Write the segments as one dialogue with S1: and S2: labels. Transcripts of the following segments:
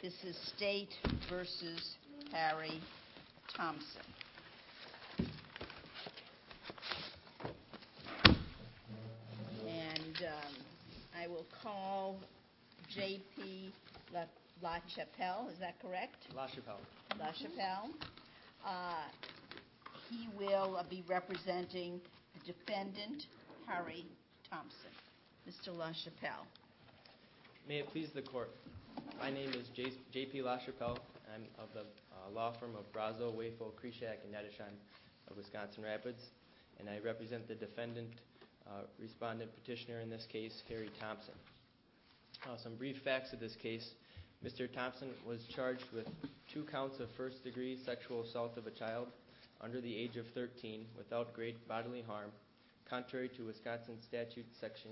S1: This is State versus Harry Thompson. And I will call J.P. LaChapelle. Is that correct?
S2: LaChapelle.
S1: LaChapelle. He will be representing the defendant, Harry Thompson. Mr. LaChapelle.
S2: May it please the Court. My name is J.P. LaChapelle. I'm of the law firm of Brazo, Wayfo, Krishak, and Nedishon of Wisconsin Rapids, and I represent the defendant, respondent petitioner in this case, Harry Thompson. Some brief facts of this case. Mr. Thompson was charged with 2 counts of first-degree sexual assault of a child under the age of 13 without great bodily harm, contrary to Wisconsin Statute Section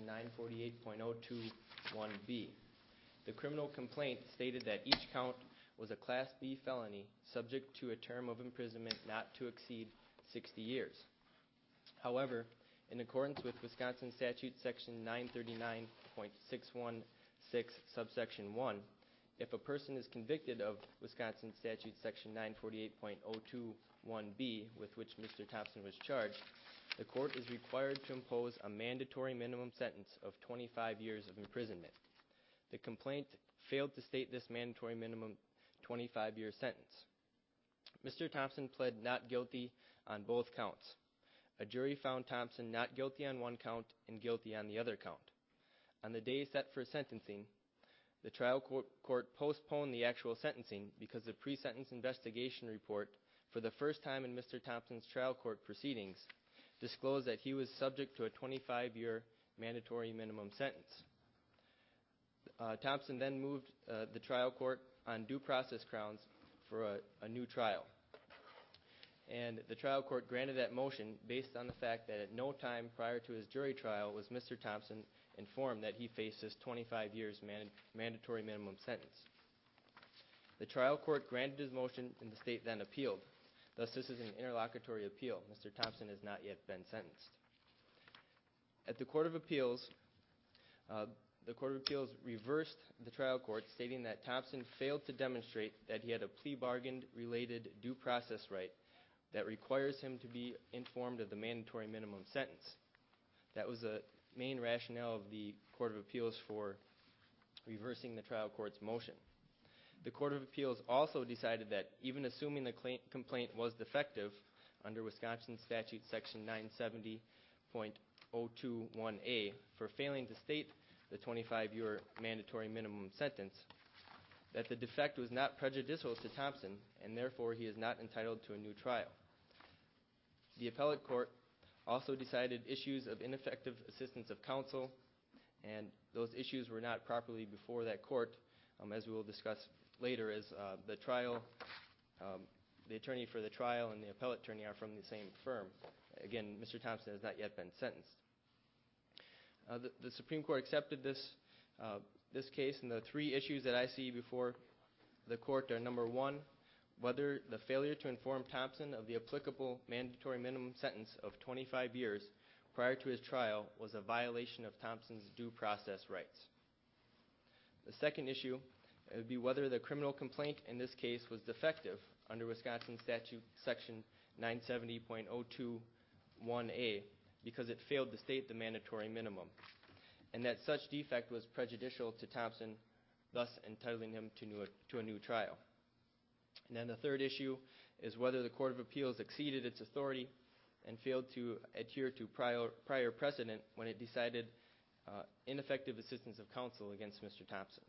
S2: 948.021B. The criminal complaint stated that each count was a Class B felony subject to a term of imprisonment not to exceed 60 years. However, in accordance with Wisconsin Statute Section 939.616 subsection 1, if a person is convicted of Wisconsin Statute Section 948.021B, with which Mr. Thompson was charged, the court is required to impose a mandatory minimum sentence of 25 years of imprisonment. The complaint failed to state this mandatory minimum 25-year sentence. Mr. Thompson pled not guilty on both counts. A jury found Thompson not guilty on one count and guilty on the other count. On the day set for sentencing, the trial court postponed the actual sentencing because the pre-sentence investigation report, for the first time in Mr. Thompson's trial court proceedings, disclosed that he was subject to a 25-year mandatory minimum sentence. Thompson then moved the trial court on due process grounds for a new trial. And the trial court granted that motion based on the fact that at no time prior to his jury trial was Mr. Thompson informed that he faced this 25 years mandatory minimum sentence. The trial court granted his motion and the state then appealed. Thus, this is an interlocutory appeal. Mr. Thompson has not yet been sentenced. At the Court of Appeals, reversed the trial court, stating that Thompson failed to demonstrate that he had a plea bargain-related due process right that requires him to be informed of the mandatory minimum sentence. That was the main rationale of the Court of Appeals for reversing the trial court's motion. The Court of Appeals also decided that even assuming the complaint was defective under Wisconsin Statute Section 970.021A for failing to state the 25-year mandatory minimum sentence, that the defect was not prejudicial to Thompson and therefore he is not entitled to a new trial. The appellate court also decided issues of ineffective assistance of counsel, and those issues were not properly before that court, as we will discuss later, as the attorney for the trial and the appellate attorney are from the same firm. Again, Mr. Thompson has not yet been sentenced. The Supreme Court accepted this case, and the 3 issues that I see before the court are: number 1, whether the failure to inform Thompson of the applicable mandatory minimum sentence of 25 years prior to his trial was a violation of Thompson's due process rights. The second issue would be whether the criminal complaint in this case was defective under Wisconsin Statute Section 970.021A because it failed to state the mandatory minimum, and that such defect was prejudicial to Thompson, thus entitling him to a new trial. And then the third issue is whether the Court of Appeals exceeded its authority and failed to adhere to prior precedent when it decided ineffective assistance of counsel against Mr. Thompson.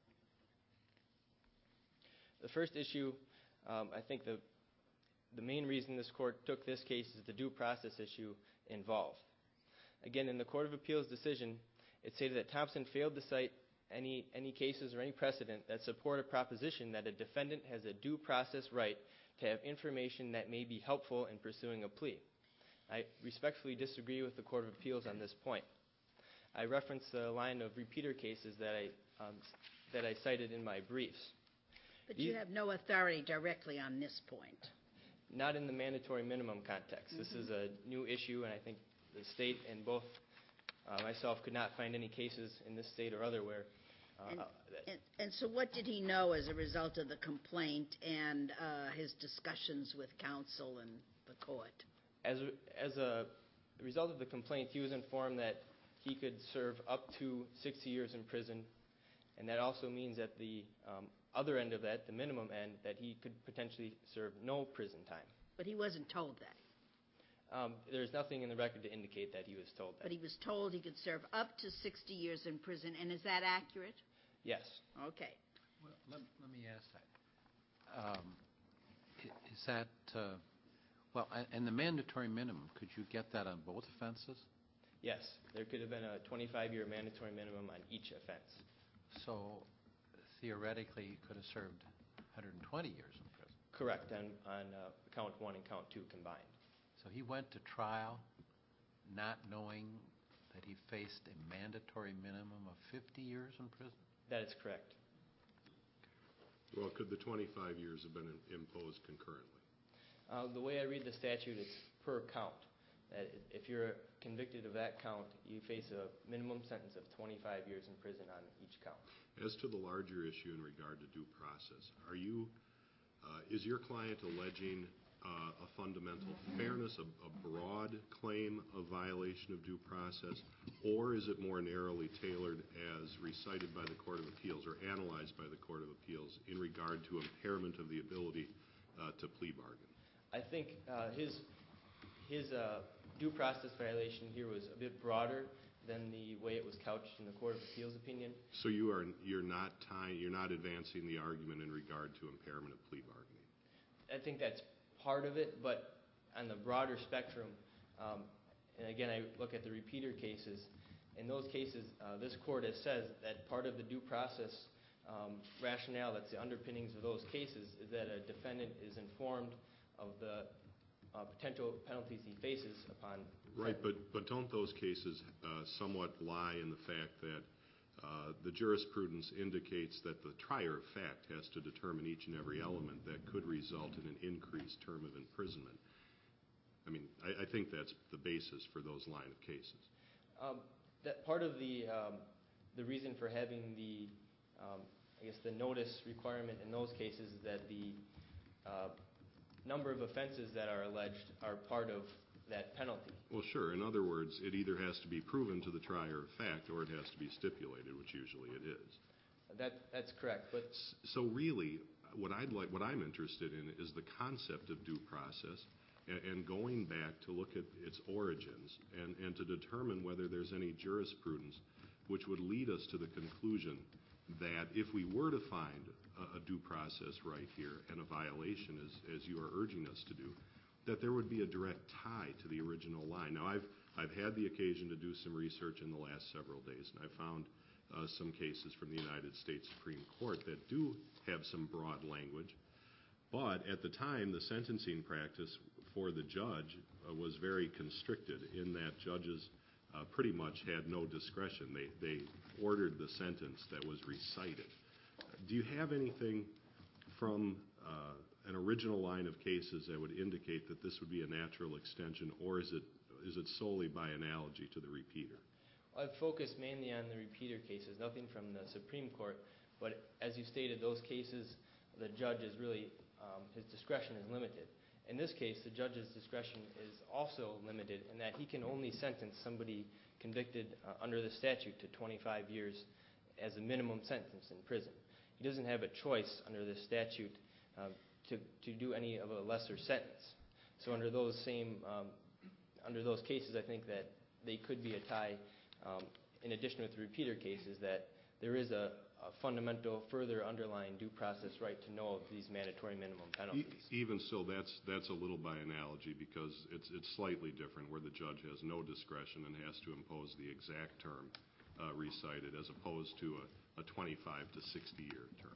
S2: The first issue, I think the main reason this court took this case is the due process issue involved. Again, in the Court of Appeals decision, it stated that Thompson failed to cite any cases or any precedent that support a proposition that a defendant has a due process right to have information that may be helpful in pursuing a plea. I respectfully disagree with the Court of Appeals on this point. I referenced the line of repeater cases that I cited in my briefs.
S1: But you have no authority directly on this point.
S2: Not in the mandatory minimum context. This is a new issue, and I think the state and both myself could not find any cases in this state or other where
S1: And so what did he know as a result of the complaint and his discussions with counsel and the court?
S2: As a result of the complaint, he was informed that he could serve up to 60 years in prison, and that also means at the other end of that, the minimum end, that he could potentially serve no prison time.
S1: But he wasn't told that.
S2: There's nothing in the record to indicate that he was told that.
S1: But he was told he could serve up to 60 years in prison, and is that accurate?
S2: Yes.
S1: Okay.
S3: Well, let me ask that. Is that, and the mandatory minimum, could you get that on both offenses?
S2: Yes. There could have been a 25-year mandatory minimum on each offense.
S3: So, theoretically, he could have served 120 years in prison.
S2: Correct, on count 1 and count 2 combined.
S3: So he went to trial not knowing that he faced a mandatory minimum of 50 years in prison?
S2: That is correct.
S4: Well, could the 25 years have been imposed concurrently?
S2: The way I read the statute, it's per count. That if you're convicted of that count, you face a minimum sentence of 25 years in prison on each count.
S4: As to the larger issue in regard to due process, is your client alleging a fundamental fairness, a broad claim of violation of due process, or is it more narrowly tailored as recited by the Court of Appeals or analyzed by the Court of Appeals in regard to impairment of the ability to plea bargain?
S2: I think his due process violation here was a bit broader than the way it was couched in the Court of Appeals opinion.
S4: So you're not advancing the argument in regard to impairment of plea bargaining?
S2: I think that's part of it, but on the broader spectrum, and again, I look at the repeater cases. In those cases, this court has said that part of the due process rationale, that's the underpinnings of those cases, is that a defendant is informed of the potential penalties he faces upon.
S4: Right, but don't those cases somewhat lie in the fact that the jurisprudence indicates that the trier of fact has to determine each and every element that could result in an increased term of imprisonment? I mean, I think that's the basis for those line of cases.
S2: That part of the reason for having the notice requirement in those cases is that the number of offenses that are alleged are part of that penalty.
S4: Well, sure. In other words, it either has to be proven to the trier of fact or it has to be stipulated, which usually it is.
S2: That's correct. But
S4: so really, what I'm interested in is the concept of due process and going back to look at its origins and to determine whether there's any jurisprudence which would lead us to the conclusion that if we were to find a due process right here and a violation, as you are urging us to do, that there would be a direct tie to the original line. Now, I've had the occasion to do some research in the last several days, and I found some cases from the United States Supreme Court that do have some broad language. But at the time, the sentencing practice for the judge was very constricted in that judges pretty much had no discretion. They ordered the sentence that was recited. Do you have anything from an original line of cases that would indicate that this would be a natural extension, or is it solely by analogy to the repeater?
S2: I've focused mainly on the repeater cases, nothing from the Supreme Court. But as you stated, those cases, the judge is really, his discretion is limited. In this case, the judge's discretion is also limited in that he can only sentence somebody convicted under the statute to 25 years as a minimum sentence in prison. He doesn't have a choice under the statute to do any of a lesser sentence. So under those cases, I think that they could be a tie, in addition with the repeater cases, that there is a fundamental, further underlying due process right to know of these mandatory minimum penalties.
S4: Even so, that's a little by analogy because it's slightly different where the judge has no discretion and has to impose the exact term recited as opposed to a 25 to 60-year term.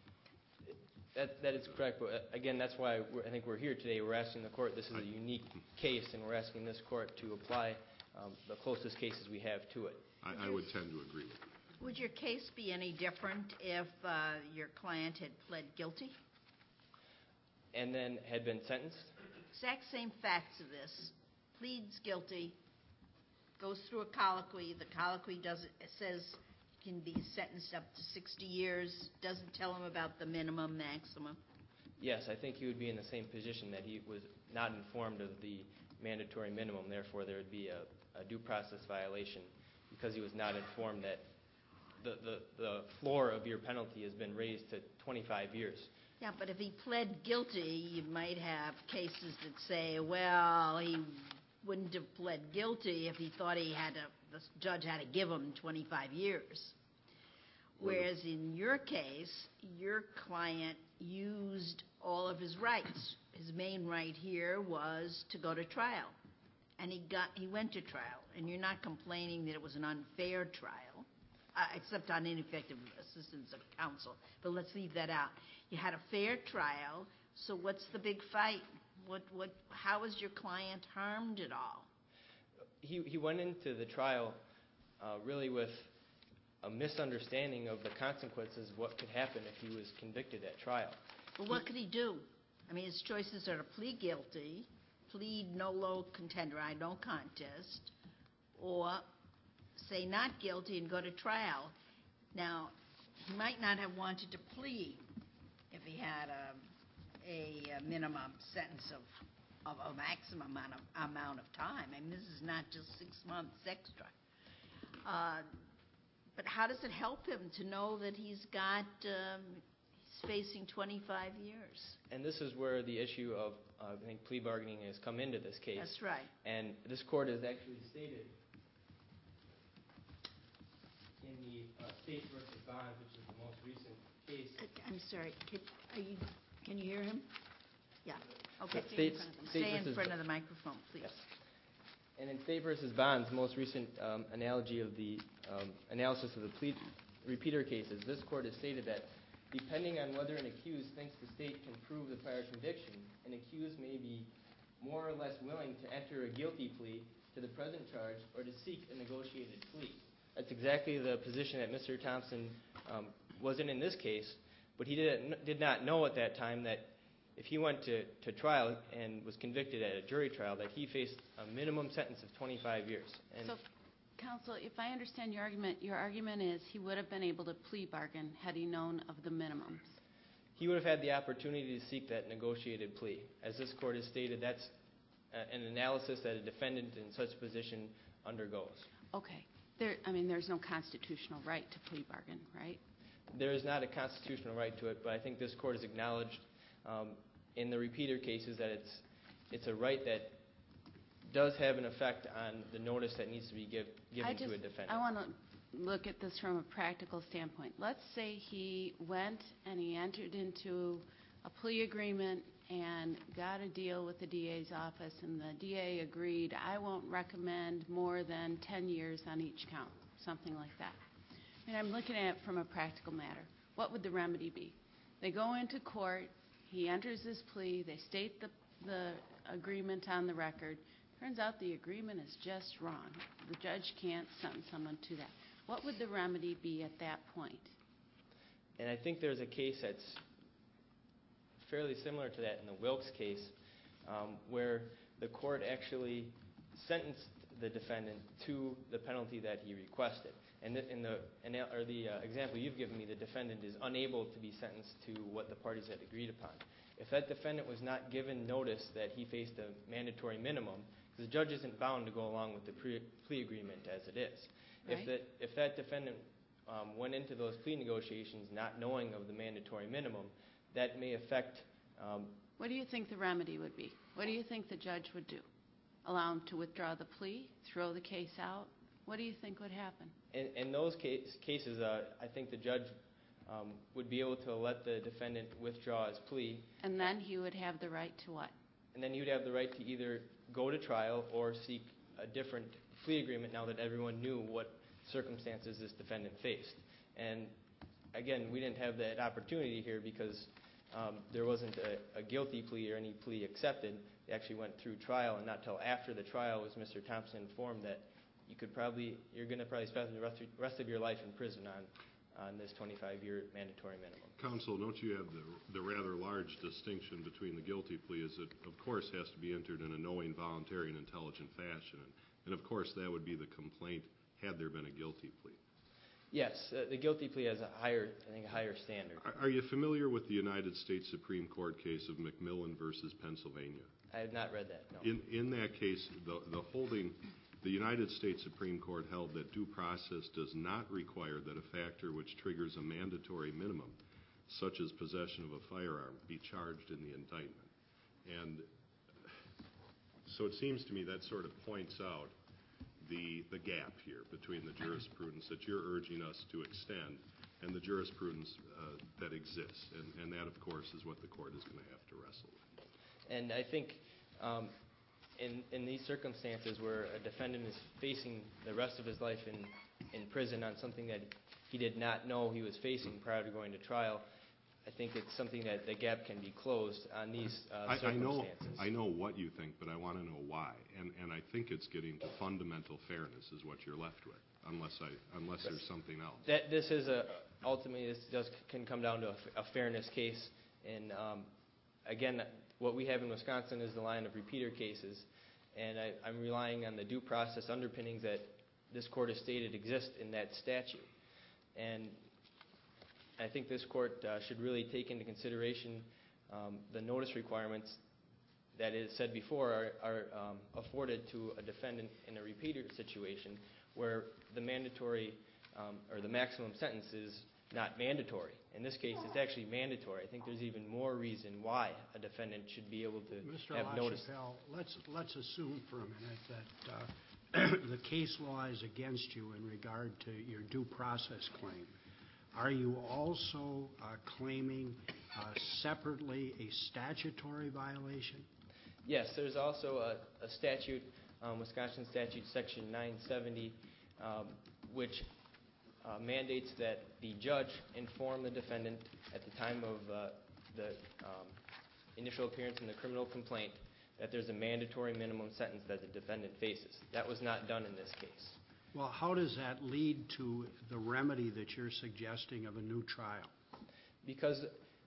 S2: That is correct, but again, that's why I think we're here today. We're asking the court, this is a unique case, and we're asking this court to apply the closest cases we have to it.
S4: I would tend to agree with you.
S1: Would your case be any different if your client had pled guilty?
S2: And then had been sentenced?
S1: Exact same facts of this. Pleads guilty, goes through a colloquy. The colloquy says can be sentenced up to 60 years, doesn't tell him about the minimum, maximum.
S2: Yes, I think he would be in the same position that he was not informed of the mandatory minimum. Therefore, there would be a due process violation because he was not informed that the floor of your penalty has been raised to 25 years.
S1: Yeah, but if he pled guilty, you might have cases that say, well, he wouldn't have pled guilty if he thought the judge had to give him 25 years. Whereas in your case, your client used all of his rights. His main right here was to go to trial. And he went to trial. And you're not complaining that it was an unfair trial, except on ineffective assistance of counsel. But let's leave that out. You had a fair trial, so what's the big fight? How was your client harmed at all?
S2: He went into the trial really with a misunderstanding of the consequences of what could happen if he was convicted at trial.
S1: Well, what could he do? I mean, his choices are to plead guilty, plead nolo contendere, no contest, or say not guilty and go to trial. Now, he might not have wanted to plead if he had a minimum sentence of a maximum amount of time. I mean, this is not just 6 months extra. But how does it help him to know that he's facing 25 years?
S2: And this is where the issue of, I think, plea bargaining has come into this case.
S1: That's right.
S2: And this court has actually stated in the State v. Bonds, which is the most recent case.
S1: I'm sorry. Can you hear him? Yeah. Okay.
S2: Stay
S1: in front of the microphone, please.
S2: Yes. And in State v. Bonds, the most recent analogy of the analysis of the repeater cases, this court has stated that depending on whether an accused thinks the state can prove the prior conviction, an accused may be more or less willing to enter a guilty plea to the present charge or to seek a negotiated plea. That's exactly the position that Mr. Thompson was in this case, but he did not know at that time that if he went to trial and was convicted at a jury trial, that he faced a minimum sentence of 25 years.
S5: So, counsel, if I understand your argument is he would have been able to plea bargain had he known of the minimums.
S2: He would have had the opportunity to seek that negotiated plea. As this court has stated, that's an analysis that a defendant in such a position undergoes.
S5: Okay. There's no constitutional right to plea bargain, right?
S2: There is not a constitutional right to it, but I think this court has acknowledged in the repeater cases that it's a right that does have an effect on the notice that needs to be given to a defendant.
S5: I want to look at this from a practical standpoint. Let's say he went and he entered into a plea agreement and got a deal with the DA's office, and the DA agreed, I won't recommend more than 10 years on each count, something like that. I'm looking at it from a practical matter. What would the remedy be? They go into court, he enters his plea, they state the agreement on the record. Turns out the agreement is just wrong. The judge can't sentence someone to that. What would the remedy be at that point?
S2: And I think there's a case that's fairly similar to that in the Wilkes case, where the court actually sentenced the defendant to the penalty that he requested. And in the example you've given me, the defendant is unable to be sentenced to what the parties had agreed upon. If that defendant was not given notice that he faced a mandatory minimum, the judge isn't bound to go along with the plea agreement as it is. Right. If that defendant went into those plea negotiations not knowing of the mandatory minimum, that may affect...
S5: What do you think the remedy would be? What do you think the judge would do? Allow him to withdraw the plea? Throw the case out? What do you think would happen?
S2: In those cases, I think the judge would be able to let the defendant withdraw his plea.
S5: And then he would have the right to what?
S2: And then he would have the right to either go to trial or seek a different plea agreement now that everyone knew what circumstances this defendant faced. And again, we didn't have that opportunity here because there wasn't a guilty plea or any plea accepted. They actually went through trial, and not until after the trial was Mr. Thompson informed that you're going to probably spend the rest of your life in prison on this 25-year mandatory minimum.
S4: Counsel, don't you have the rather large distinction between the guilty plea is it, of course, has to be entered in a knowing, voluntary, and intelligent fashion. And, of course, that would be the complaint had there been a guilty plea.
S2: Yes, the guilty plea has a higher standard.
S4: Are you familiar with the United States Supreme Court case of McMillan versus Pennsylvania?
S2: I have not read that, no.
S4: In that case, the United States Supreme Court held that due process does not require that a factor which triggers a mandatory minimum, such as possession of a firearm, be charged in the indictment. And so it seems to me that sort of points out the gap here between the jurisprudence that you're urging us to extend and the jurisprudence that exists. And that, of course, is what the court is going to have to wrestle with.
S2: And I think in these circumstances where a defendant is facing the rest of his life in prison on something that he did not know he was facing prior to going to trial, I think it's something that the gap can be closed on these circumstances.
S4: I know what you think, but I want to know why. And I think it's getting to fundamental fairness is what you're left with, unless there's something else.
S2: This is ultimately can come down to a fairness case. And again, what we have in Wisconsin is the line of repeater cases, and I'm relying on the due process underpinnings that this court has stated exist in that statute. And I think this court should really take into consideration the notice requirements that is said before are afforded to a defendant in a repeater situation where the mandatory or the maximum sentence is not mandatory. In this case, it's actually mandatory. I think there's even more reason why a defendant should be able to have notice.
S6: Mr. LaChapelle, let's assume for a minute that the case law is against you in regard to your due process claim. Are you also claiming separately a statutory violation?
S2: Yes, there's also a statute, Wisconsin Statute Section 970, which mandates that the judge inform the defendant at the time of the initial appearance in the criminal complaint that there's a mandatory minimum sentence that the defendant faces. That was not done in this case.
S6: Well, how does that lead to the remedy that you're suggesting of a new trial?
S2: Because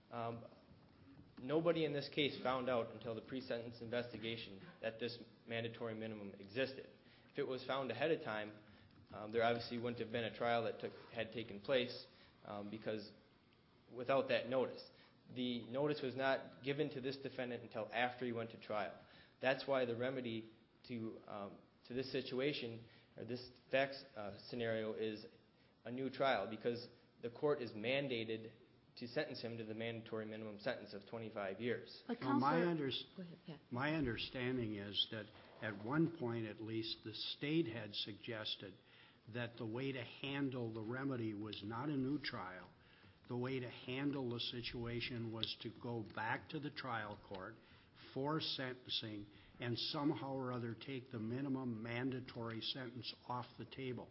S2: nobody in this case found out until the pre-sentence investigation that this mandatory minimum existed. If it was found ahead of time, there obviously wouldn't have been a trial that had taken place because without that notice. The notice was not given to this defendant until after he went to trial. That's why the remedy to this situation or this fact scenario is a new trial, because the court is mandated to sentence him to the mandatory minimum sentence of 25 years.
S6: Well, my understanding is that at one point at least the state had suggested that the way to handle the remedy was not a new trial. The way to handle the situation was to go back to the trial court for sentencing and somehow or other take the minimum mandatory sentence off the table.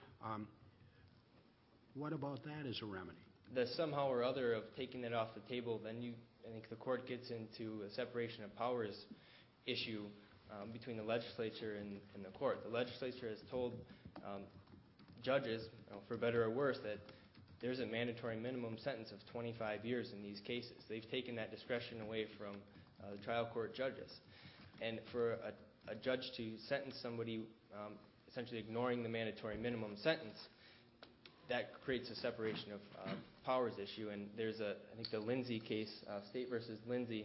S6: What about that as a remedy?
S2: The somehow or other of taking that off the table, then I think the court gets into a separation of powers issue between the legislature and the court. The legislature has told judges, for better or worse, that there's a mandatory minimum sentence of 25 years in these cases. They've taken that discretion away from the trial court judges. And for a judge to sentence somebody essentially ignoring the mandatory minimum sentence, that creates a separation of powers issue. And there's I think the Lindsay case, State versus Lindsay,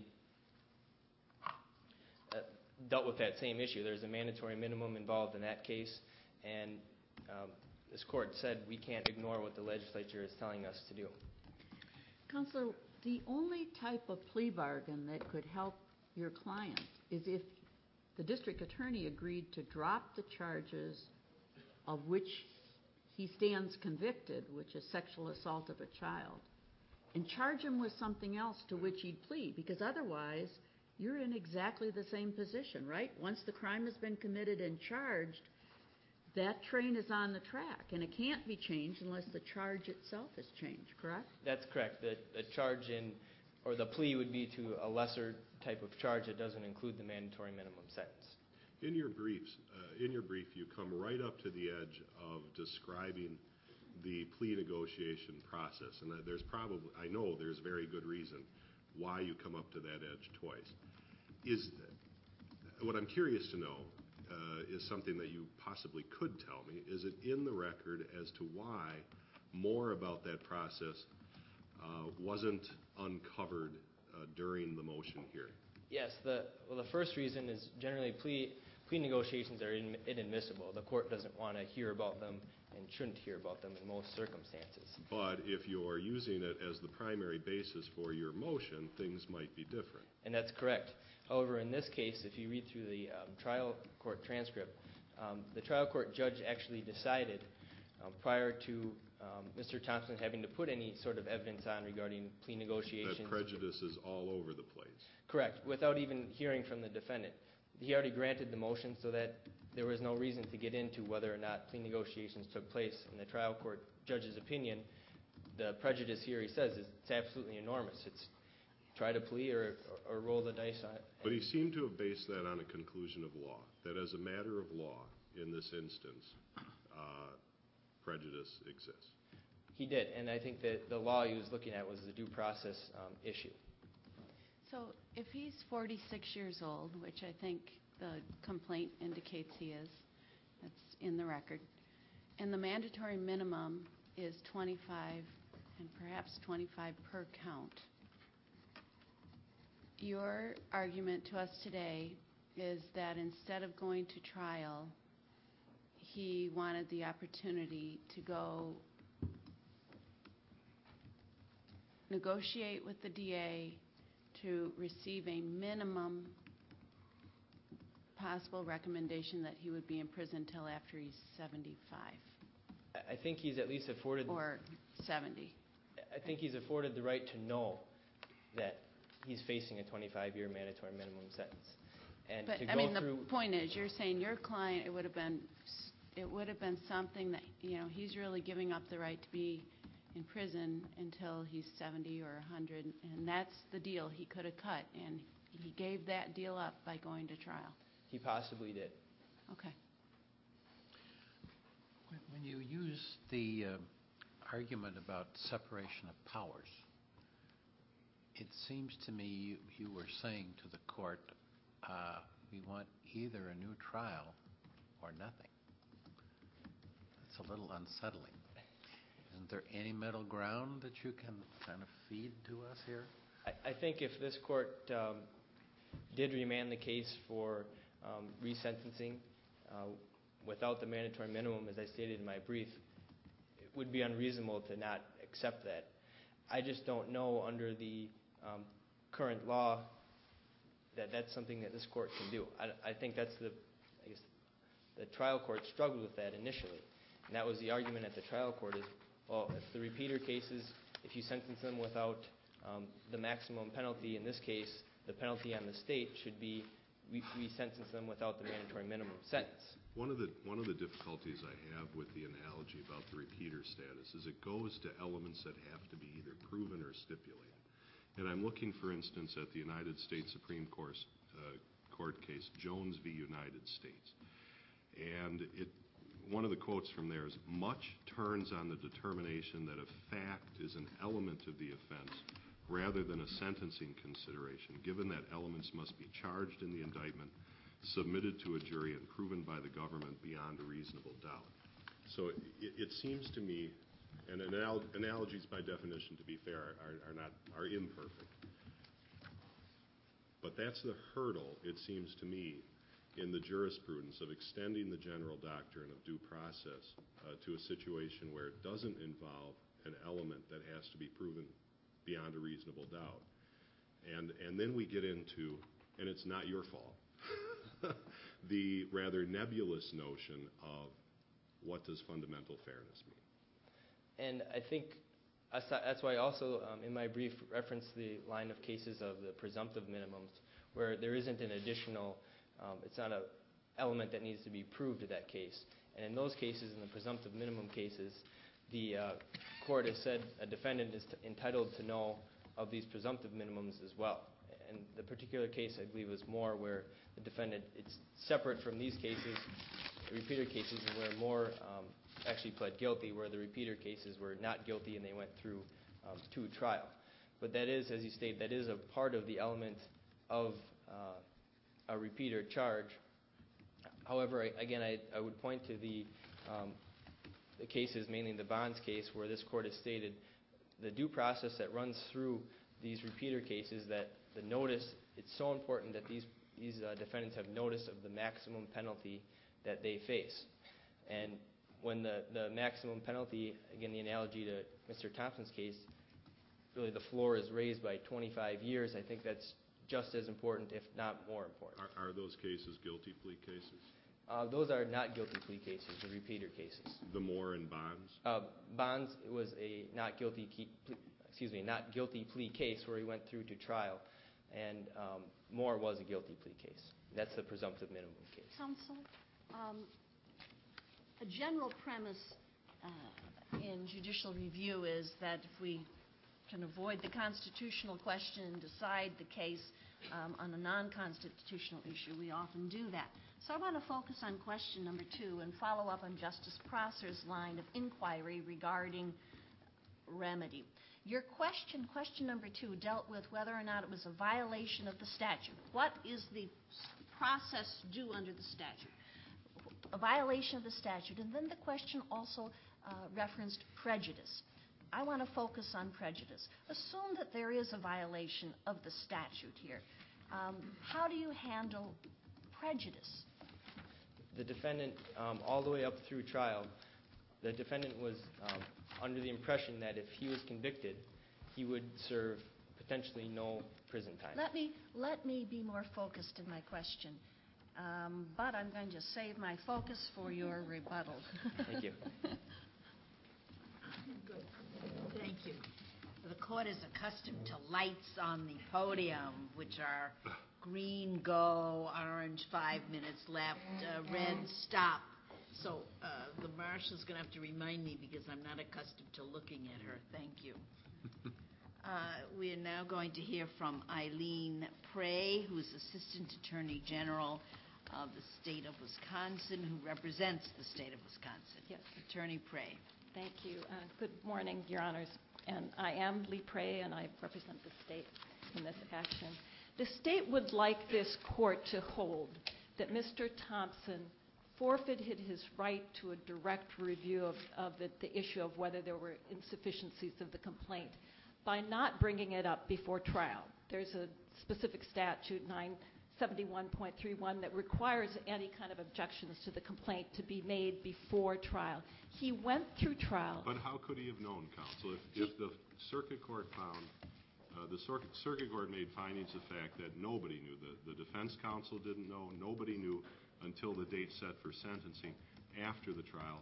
S2: dealt with that same issue. There's a mandatory minimum involved in that case, and this court said we can't ignore what the legislature is telling us to do.
S7: Counselor, the only type of plea bargain that could help your client is if the district attorney agreed to drop the charges of which he stands convicted, which is sexual assault of a child, and charge him with something else to which he'd plead, because otherwise you're in exactly the same position, right? Once the crime has been committed and charged, that train is on the track, and it can't be changed unless the charge itself is changed, correct?
S2: That's correct. The charge or the plea would be to a lesser type of charge that doesn't include the mandatory minimum sentence.
S4: In your brief, you come right up to the edge of describing the plea negotiation process, and I know there's very good reason why you come up to that edge twice. What I'm curious to know is something that you possibly could tell me. Is it in the record as to why more about that process wasn't uncovered during the motion hearing?
S2: Yes, the first reason is generally plea negotiations are inadmissible. The court doesn't want to hear about them and shouldn't hear about them in most circumstances.
S4: But if you're using it as the primary basis for your motion, things might be different.
S2: And that's correct. However, in this case, if you read through the trial court transcript, the trial court judge actually decided prior to Mr. Thompson having to put any sort of evidence on regarding plea negotiations.
S4: That prejudice is all over the place.
S2: Correct, without even hearing from the defendant. He already granted the motion so that there was no reason to get into whether or not plea negotiations took place. In the trial court judge's opinion, the prejudice here, he says, it's absolutely enormous. It's try to plea or roll the dice on it.
S4: But he seemed to have based that on a conclusion of law, that as a matter of law, in this instance, prejudice exists.
S2: He did, and I think that the law he was looking at was the due process issue.
S5: So if he's 46 years old, which I think the complaint indicates he is, that's in the record, and the mandatory minimum is 25 and perhaps 25 per count, your argument to us today is that instead of going to trial, he wanted the opportunity to go negotiate with the DA to receive a minimum possible recommendation that he would be in prison till after he's 75.
S2: I think he's at least afforded...
S5: Or 70.
S2: I think he's afforded the right to know that he's facing a 25-year mandatory minimum sentence. And
S5: but,
S2: to
S5: I mean, the
S2: through...
S5: point is, you're saying your client, it would have been something that, you know, he's really giving up the right to be in prison until he's 70 or 100, and that's the deal he could have cut, and he gave that deal up by going to trial.
S2: He possibly did.
S5: Okay.
S3: When you use the argument about separation of powers, it seems to me you were saying to the court, we want either a new trial or nothing. It's a little unsettling. Isn't there any middle ground that you can kind of feed to us here?
S2: I think if this court did remand the case for resentencing without the mandatory minimum, as I stated in my brief, it would be unreasonable to not accept that. I just don't know under the current law that that's something that this court can do. I think that's the trial court struggled with that initially. And that was the argument at the trial court is, well, if the repeater cases, if you sentence them without the maximum penalty, in this case, the penalty on the state should be we sentence them without the mandatory minimum sentence.
S4: One of the difficulties I have with the analogy about the repeater status is it goes to elements that have to be either proven or stipulated. And I'm looking, for instance, at the United States Supreme Court case, Jones v. United States. And one of the quotes from there is, much turns on the determination that a fact is an element of the offense rather than a sentencing consideration, given that elements must be charged in the indictment, submitted to a jury, and proven by the government beyond a reasonable doubt. So it seems to me, and analogies by definition, to be fair, are imperfect. But that's the hurdle, it seems to me, in the jurisprudence of extending the general doctrine of due process to a situation where it doesn't involve an element that has to be proven beyond a reasonable doubt. And then we get into, and it's not your fault, the rather nebulous notion of what does fundamental fairness mean.
S2: And I think that's why I also, in my brief, referenced the line of cases of the presumptive minimums, where there isn't an additional, it's not an element that needs to be proved to that case. And in those cases, in the presumptive minimum cases, the court has said a defendant is entitled to know of these presumptive minimums as well. And the particular case, I believe, was Moore, where the defendant, it's separate from these cases, the repeater cases, where Moore actually pled guilty, where the repeater cases were not guilty and they went through to trial. But that is, as you state, that is a part of the element of a repeater charge. However, again, I would point to the the cases, mainly the Bonds case, where this court has stated the due process that runs through these repeater cases, that the notice, it's so important that these defendants have notice of the maximum penalty that they face. And when the maximum penalty, again, the analogy to Mr. Thompson's case, really the floor is raised by 25 years, I think that's just as important, if not more important.
S4: Are those cases guilty plea cases?
S2: Those are not guilty plea cases, the repeater cases.
S4: The Moore and Bonds?
S2: Bonds was a not guilty plea case where he went through to trial, and Moore was a guilty plea case. That's the presumptive minimum case.
S8: Counsel, a general premise in judicial review is that if we can avoid the constitutional question and decide the case on a non-constitutional issue, we often do that. So I want to focus on question number 2 and follow up on Justice Prosser's line of inquiry regarding remedy. Your question number 2, dealt with whether or not it was a violation of the statute. What is the process due under the statute? A violation of the statute. And then the question also referenced prejudice. I want to focus on prejudice. Assume that there is a violation of the statute here. How do you handle prejudice?
S2: The defendant, all the way up through trial, the defendant was under the impression that if he was convicted, he would serve potentially no prison time.
S8: Let me be more focused in my question, but I'm going to save my focus for your rebuttal.
S2: Thank you.
S1: Good. Thank you. The court is accustomed to lights on the podium, which are green, go, orange, 5 minutes left, red, stop. So the marshal's going to have to remind me because I'm not accustomed to looking at her. Thank you. We are now going to hear from Eileen Prey, who's Assistant Attorney General of the state of Wisconsin, who represents the state of Wisconsin.
S9: Yes.
S1: Attorney Prey.
S9: Thank you. Good morning, Your Honors. And I am Lee Prey, and I represent the state in this action. The state would like this court to hold that Mr. Thompson forfeited his right to a direct review of the issue of whether there were insufficiencies of the complaint by not bringing it up before trial. There's a specific statute, 971.31, that requires any kind of objections to the complaint to be made before trial. He went through trial.
S4: But how could he have known, counsel, if the circuit court found, the circuit court made findings of fact that nobody knew, the defense counsel didn't know, nobody knew until the date set for sentencing after the trial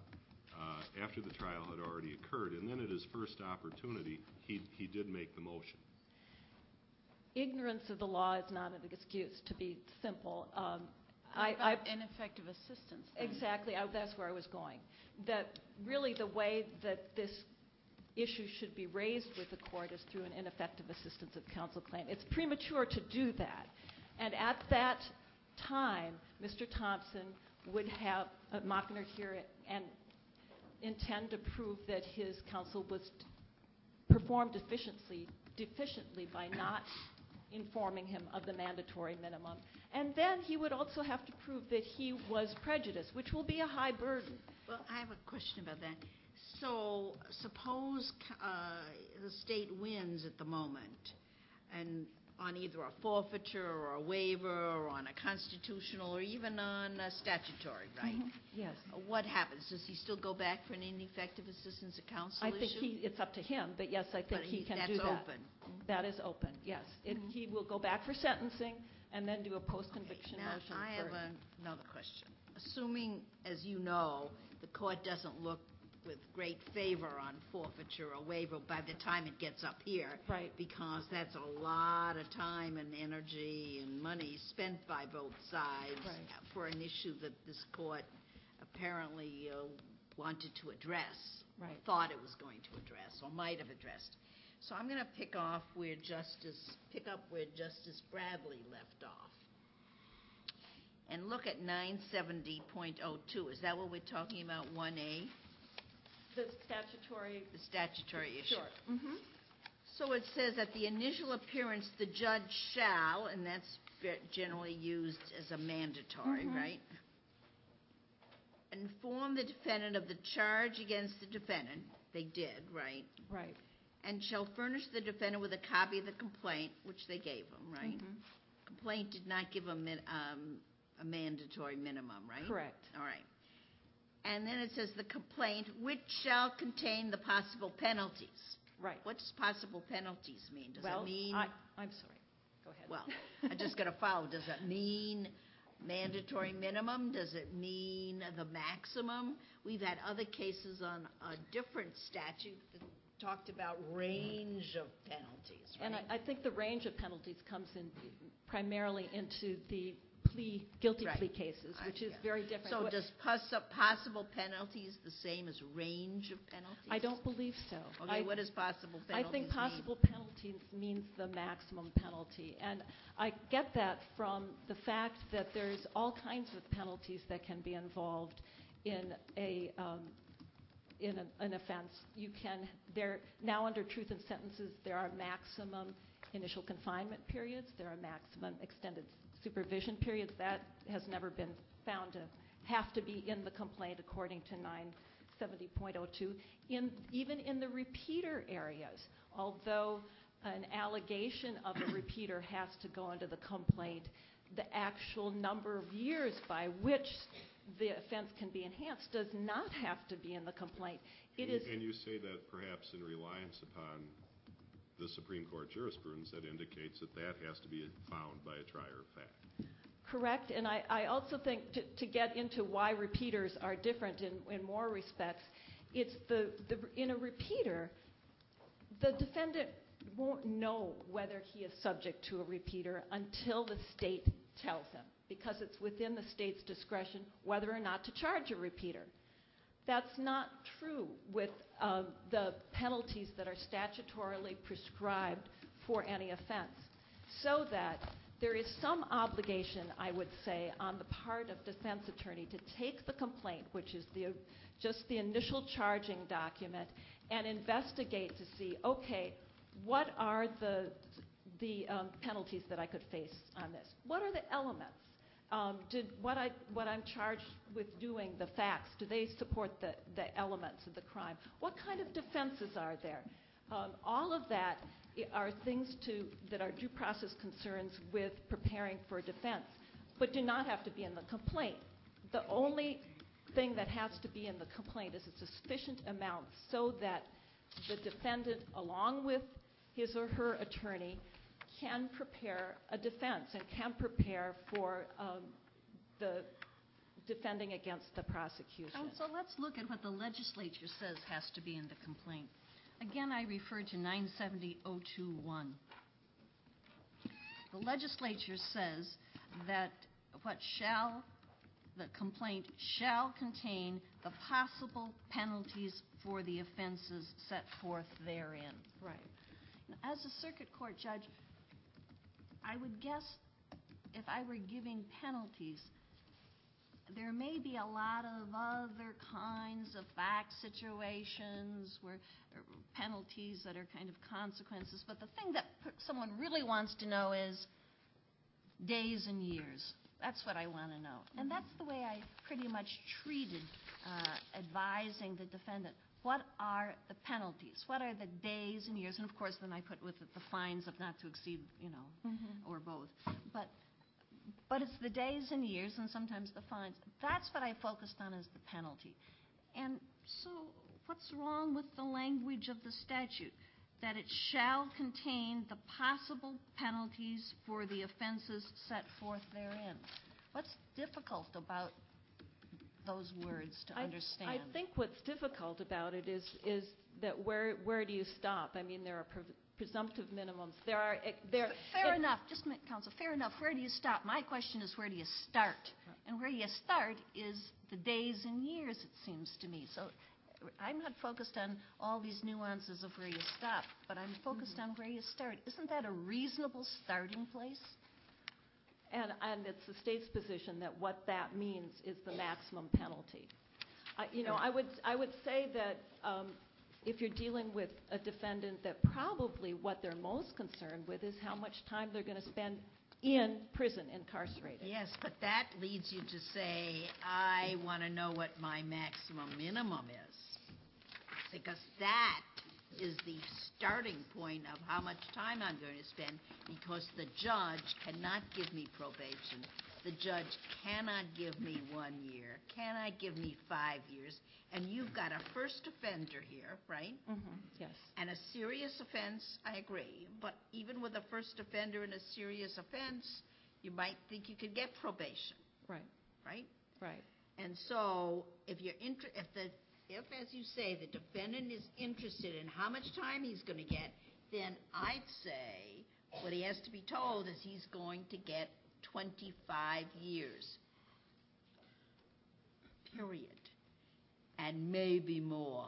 S4: had already occurred, and then at his first opportunity, he did make the motion.
S9: Ignorance of the law is not an excuse, to be simple.
S5: Ineffective assistance. Then.
S9: Exactly. That's where I was going. That really the way that this issue should be raised with the court is through an ineffective assistance of counsel claim. It's premature to do that. And at that time, Mr. Thompson would have a Mockner hear it and intend to prove that his counsel was performed deficiently by not informing him of the mandatory minimum. And then he would also have to prove that he was prejudiced, which will be a high burden.
S1: Well, I have a question about that. So suppose the state wins at the moment, and on either a forfeiture or a waiver or on a constitutional or even on a statutory, right?
S9: Mm-hmm. Yes.
S1: What happens? Does he still go back for an ineffective assistance of counsel issue?
S9: I think it's up to him, but yes, I think he can do that.
S1: That's open.
S9: That is open, yes. He will go back for sentencing and then do a post-conviction motion.
S1: Now, I have another question. Assuming, as you know, the court doesn't look with great favor on forfeiture or waiver by the time it gets up here.
S9: Right.
S1: Because that's a lot of time and energy and money spent by both sides for an issue that this court apparently wanted to address, thought it was going to address, or might have addressed. So I'm going to pick up where Justice Bradley left off. And look at 970.02. Is that what we're talking about, 1A?
S9: The statutory issue.
S1: Sure.
S9: Mm-hmm.
S1: So it says at the initial appearance, the judge shall, and that's generally used as a mandatory, right? inform the defendant of the charge against the defendant. They did, right?
S9: Right.
S1: And shall furnish the defendant with a copy of the complaint, which they gave him, right?
S9: Mhm.
S1: Complaint did not give him a mandatory minimum, right?
S9: Correct.
S1: All right. And then it says the complaint, which shall contain the possible penalties.
S9: Right.
S1: What does possible penalties mean? Does
S9: Well,
S1: it mean,
S9: I'm sorry. Go ahead.
S1: well, I'm just going to follow. Does it mean mandatory minimum? Does it mean the maximum? We've had other cases on a different statute that talked about range of penalties, right?
S9: And I think the range of penalties comes in primarily into the guilty
S1: Right.
S9: plea cases, which is
S1: Yeah.
S9: very different.
S1: So does possible penalties the same as range of penalties?
S9: I don't believe so.
S1: Okay, what does possible penalties
S9: I think
S1: mean?
S9: possible penalties means the maximum penalty. And I get that from the fact that there's all kinds of penalties that can be involved in an offense. Now under truth in sentences, there are maximum initial confinement periods. There are maximum extended supervision periods. That has never been found to have to be in the complaint according to 970.02. Even in the repeater areas, although an allegation of a repeater has to go into the complaint, the actual number of years by which the offense can be enhanced does not have to be in the complaint.
S4: And you say that perhaps in reliance upon the Supreme Court jurisprudence that indicates that that has to be found by a trier of fact.
S9: Correct, and I also think to get into why repeaters are different in more respects, it's in a repeater, the defendant won't know whether he is subject to a repeater until the state tells him, because it's within the state's discretion whether or not to charge a repeater. That's not true with the penalties that are statutorily prescribed for any offense. So that there is some obligation, I would say, on the part of defense attorney to take the complaint, which is just the initial charging document, and investigate to see, okay, what are the penalties that I could face on this? What are the elements? What I'm charged with doing, the facts, do they support the elements of the crime? What kind of defenses are there? All of that are things that are due process concerns with preparing for defense, but do not have to be in the complaint. The only thing that has to be in the complaint is a sufficient amount so that the defendant, along with his or her attorney, can prepare a defense and can prepare for the defending against the prosecution.
S8: So let's look at what the legislature says has to be in the complaint. Again, I refer to 970.021. The legislature says that the complaint shall contain the possible penalties for the offenses set forth therein.
S9: Right.
S8: As a circuit court judge, I would guess if I were giving penalties, there may be a lot of other kinds of fact situations where penalties that are kind of consequences, but the thing that someone really wants to know is days and years. That's what I want to know. And that's the way I pretty much treated advising the defendant. What are the penalties? What are the days and years? And, of course, then I put with it the fines of not to exceed, or both. But it's the days and years and sometimes the fines. That's what I focused on as the penalty. And so what's wrong with the language of the statute? That it shall contain the possible penalties for the offenses set forth therein. What's difficult about those words to understand?
S9: I think what's difficult about it is that where do you stop? I mean, there are presumptive minimums.
S8: Fair enough. Just a minute, counsel. Fair enough. Where do you stop? My question is, where do you start? And where you start is the days and years, it seems to me. So I'm not focused on all these nuances of where you stop, but I'm focused on where you start. Isn't that a reasonable starting place?
S9: And it's the state's position that what that means is the maximum penalty. I would say that if you're dealing with a defendant, that probably what they're most concerned with is how much time they're going to spend in prison, incarcerated.
S1: Yes, but that leads you to say, I want to know what my maximum minimum is. Because that is the starting point of how much time I'm going to spend, because the judge cannot give me probation. The judge cannot give me 1 year, cannot give me 5 years. And you've got a first offender here, right?
S9: Yes.
S1: And a serious offense, I agree. But even with a first offender and a serious offense, you might think you could get probation,
S9: Right.
S1: right?
S9: Right.
S1: And so if you're if, as you say, the defendant is interested in how much time he's going to get, then I'd say what he has to be told is he's going to get 25 years. Period. And maybe more.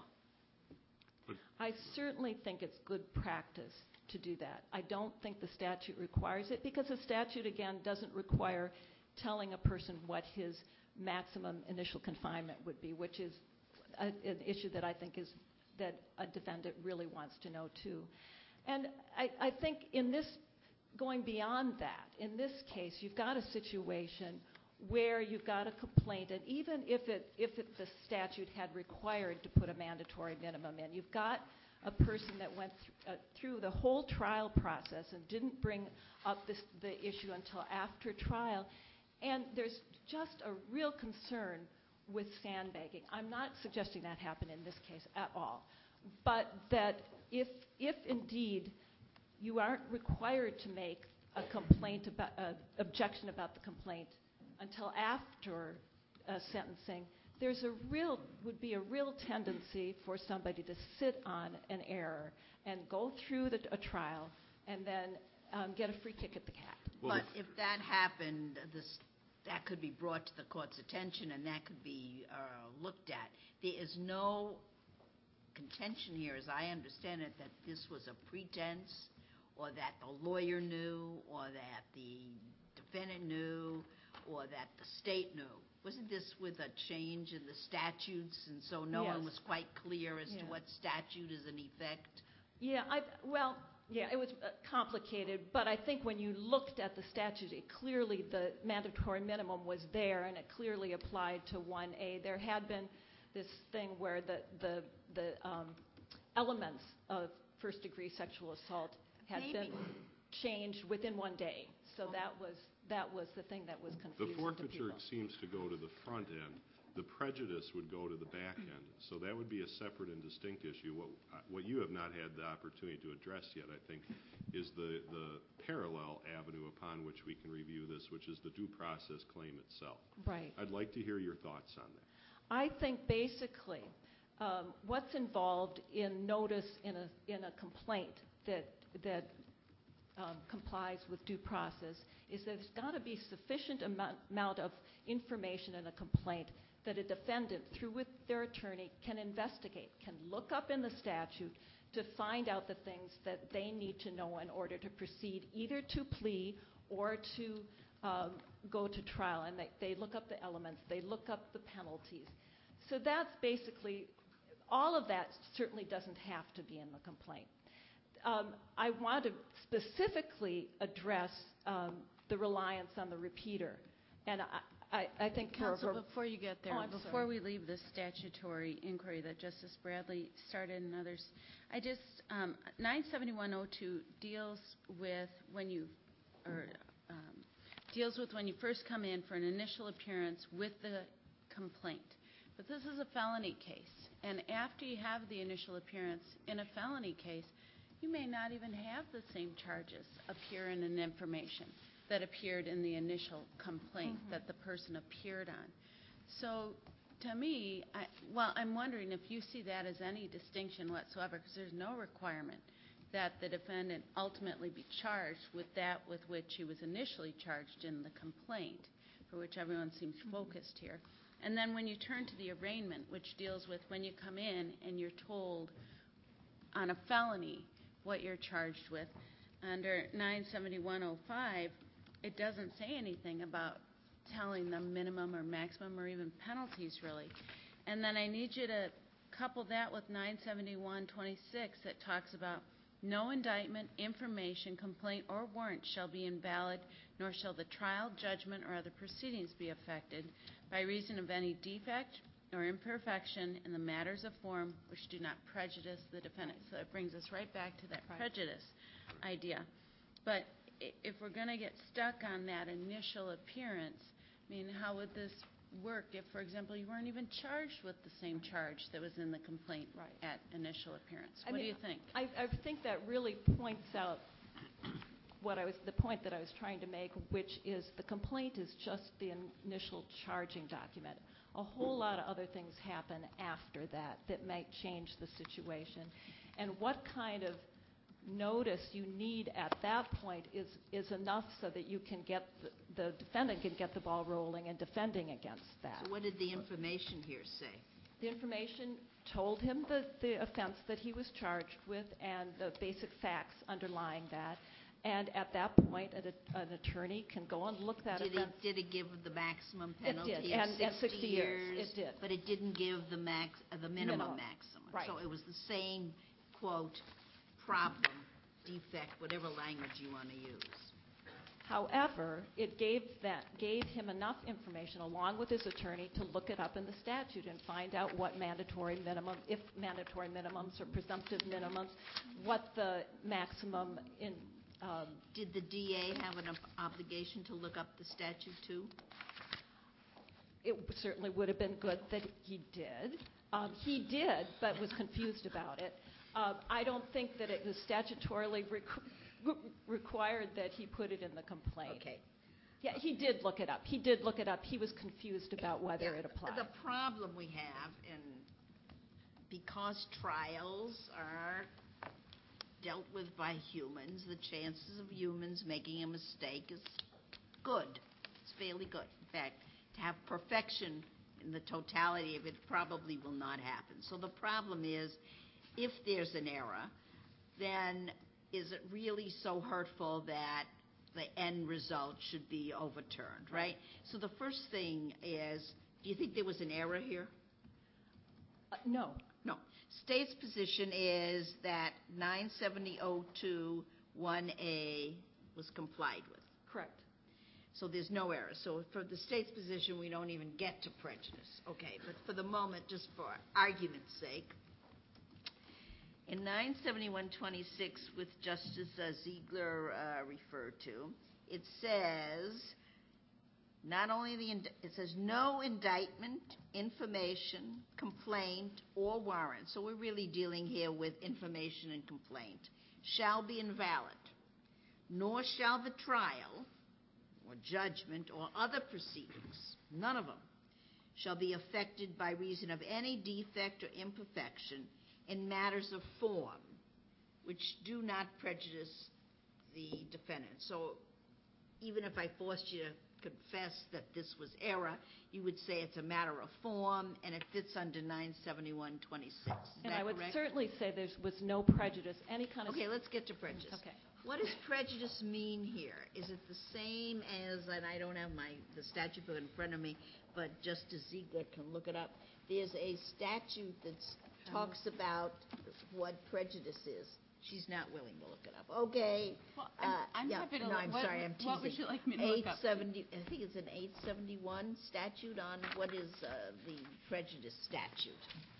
S9: I certainly think it's good practice to do that. I don't think the statute requires it, because the statute, again, doesn't require telling a person what his maximum initial confinement would be, which is an issue that I think is that a defendant really wants to know, too. And I think in this, going beyond that, in this case, you've got a situation where you've got a complaint, and even if the statute had required to put a mandatory minimum in, you've got a person that went through the whole trial process and didn't bring up the issue until after trial, and there's just a real concern with sandbagging. I'm not suggesting that happened in this case at all, but that if indeed you aren't required to make a complaint about objection about the complaint until after sentencing, would be a real tendency for somebody to sit on an error and go through a trial and then get a free kick at the cat.
S1: But if that happened, that could be brought to the court's attention and that could be looked at. There is no contention here, as I understand it, that this was a pretense, or that the lawyer knew, or that the defendant knew, or that the state knew. Wasn't this with a change in the statutes, and so no one was quite clear as to what statute is in effect?
S9: Yeah, it was complicated, but I think when you looked at the statute, clearly the mandatory minimum was there, and it clearly applied to 1A. There had been this thing where the elements of first-degree sexual assault had been changed within 1 day. So that was the thing that was confusing
S4: The forfeiture
S9: to people.
S4: seems to go to the front end. The prejudice would go to the back end. So that would be a separate and distinct issue. What you have not had the opportunity to address yet, I think, is the parallel avenue upon which we can review this, which is the due process claim itself.
S9: Right.
S4: I'd like to hear your thoughts on that.
S9: I think basically what's involved in notice in a complaint that complies with due process is that there's got to be sufficient amount of information in a complaint that a defendant, through with their attorney, can investigate, can look up in the statute to find out the things that they need to know in order to proceed either to plea or to go to trial. And they look up the elements, they look up the penalties. So that's basically, all of that certainly doesn't have to be in the complaint. I want to specifically address the reliance on the repeater. And I think
S5: Counsel, before you get there, before
S9: sorry.
S5: we leave the statutory inquiry that Justice Bradley started and others, 97102 deals with when you first come in for an initial appearance with the complaint. But this is a felony case, and after you have the initial appearance in a felony case, you may not even have the same charges appear in an information that appeared in the initial complaint that the person appeared on. So to me, I'm wondering if you see that as any distinction whatsoever, because there's no requirement that the defendant ultimately be charged with that with which he was initially charged in the complaint, for which everyone seems focused here. And then when you turn to the arraignment, which deals with when you come in and you're told on a felony what you're charged with, under 97105, it doesn't say anything about telling them minimum or maximum or even penalties, really. And then I need you to couple that with 97126 that talks about No indictment, information, complaint, or warrant shall be invalid, nor shall the trial, judgment, or other proceedings be affected by reason of any defect or imperfection in the matters of form which do not prejudice the defendant. So it brings us right back to that prejudice idea. But if we're going to get stuck on that initial appearance, I mean, how would this work if, for example, you weren't even charged with the same charge that was in the complaint at initial appearance? What do you think?
S9: I think that really points out the point that I was trying to make, which is the complaint is just the initial charging document. A whole lot of other things happen after that might change the situation. And what kind of notice you need at that point is enough so that you can get the defendant can get the ball rolling and defending against that.
S1: So what did the information here say?
S9: The information told him the offense that he was charged with and the basic facts underlying that. And at that point, an attorney can go and look that offense.
S1: Did it give the maximum penalty
S9: it did,
S1: of
S9: and
S1: 60 years?
S9: It did.
S1: But it didn't give the minimum maximum.
S9: Right.
S1: So it was the same, quote, problem, defect, whatever language you want to use.
S9: However, it gave him enough information, along with his attorney, to look it up in the statute and find out what mandatory minimum, if mandatory minimums or presumptive minimums, what the maximum in.
S1: Did the DA have an obligation to look up the statute too?
S9: It certainly would have been good that he did. He did, but was confused about it. I don't think that it was statutorily required that he put it in the complaint.
S1: Okay.
S9: Yeah, he did look it up. He was confused about whether it applied.
S1: The problem we have, and because trials are dealt with by humans, the chances of humans making a mistake is good. It's fairly good. In fact, to have perfection in the totality of it probably will not happen. So the problem is, if there's an error, then is it really so hurtful that the end result should be overturned, right? So the first thing is, do you think there was an error here?
S9: No.
S1: No. State's position is that 970.02(1)A was complied with.
S9: Correct.
S1: So there's no error. So for the state's position, we don't even get to prejudice. Okay, but for the moment, just for argument's sake, in 971.26, with Justice Ziegler referred to, it says it says no indictment, information, complaint, or warrant. So we're really dealing here with information and complaint shall be invalid, nor shall the trial or judgment or other proceedings, none of them, shall be affected by reason of any defect or imperfection in matters of form which do not prejudice the defendant. So even if I forced you to confess that this was error, you would say it's a matter of form and it fits under 971.26.
S9: And I would certainly say there was no prejudice, any kind of...
S1: Okay, let's get to prejudice.
S9: Okay.
S1: What does prejudice mean here? Is it the same as, and I don't have the statute book in front of me, but Justice Ziegler can look it up. There's a statute that talks about what prejudice is. She's not willing to look it up. Okay.
S5: Well, I'm happy to look.
S1: I'm sorry, I'm teasing.
S5: What would you like me to look up?
S1: 870, I think it's an 871 statute on what is the prejudice statute.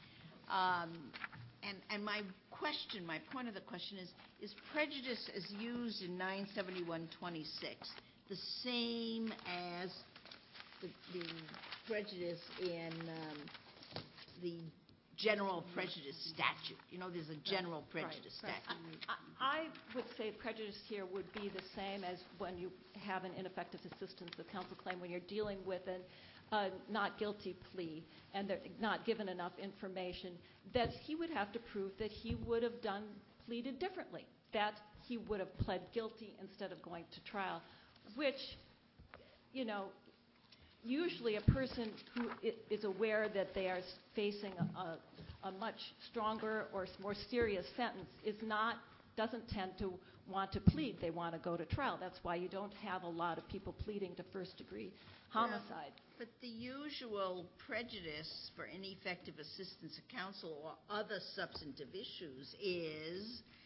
S1: And my point of the question is prejudice as used in 971.26 the same as the prejudice in the general prejudice statute? You know, there's a general prejudice statute.
S9: I would say prejudice here would be the same as when you have an ineffective assistance of counsel claim, when you're dealing with a not guilty plea and they're not given enough information, that he would have to prove that he would have pleaded differently, that he would have pled guilty instead of going to trial, which, you know, usually a person who is aware that they are facing a much stronger or more serious sentence doesn't tend to want to plead. They want to go to trial. That's why you don't have a lot of people pleading to first-degree homicide.
S1: But the usual prejudice for ineffective assistance of counsel or other substantive issues is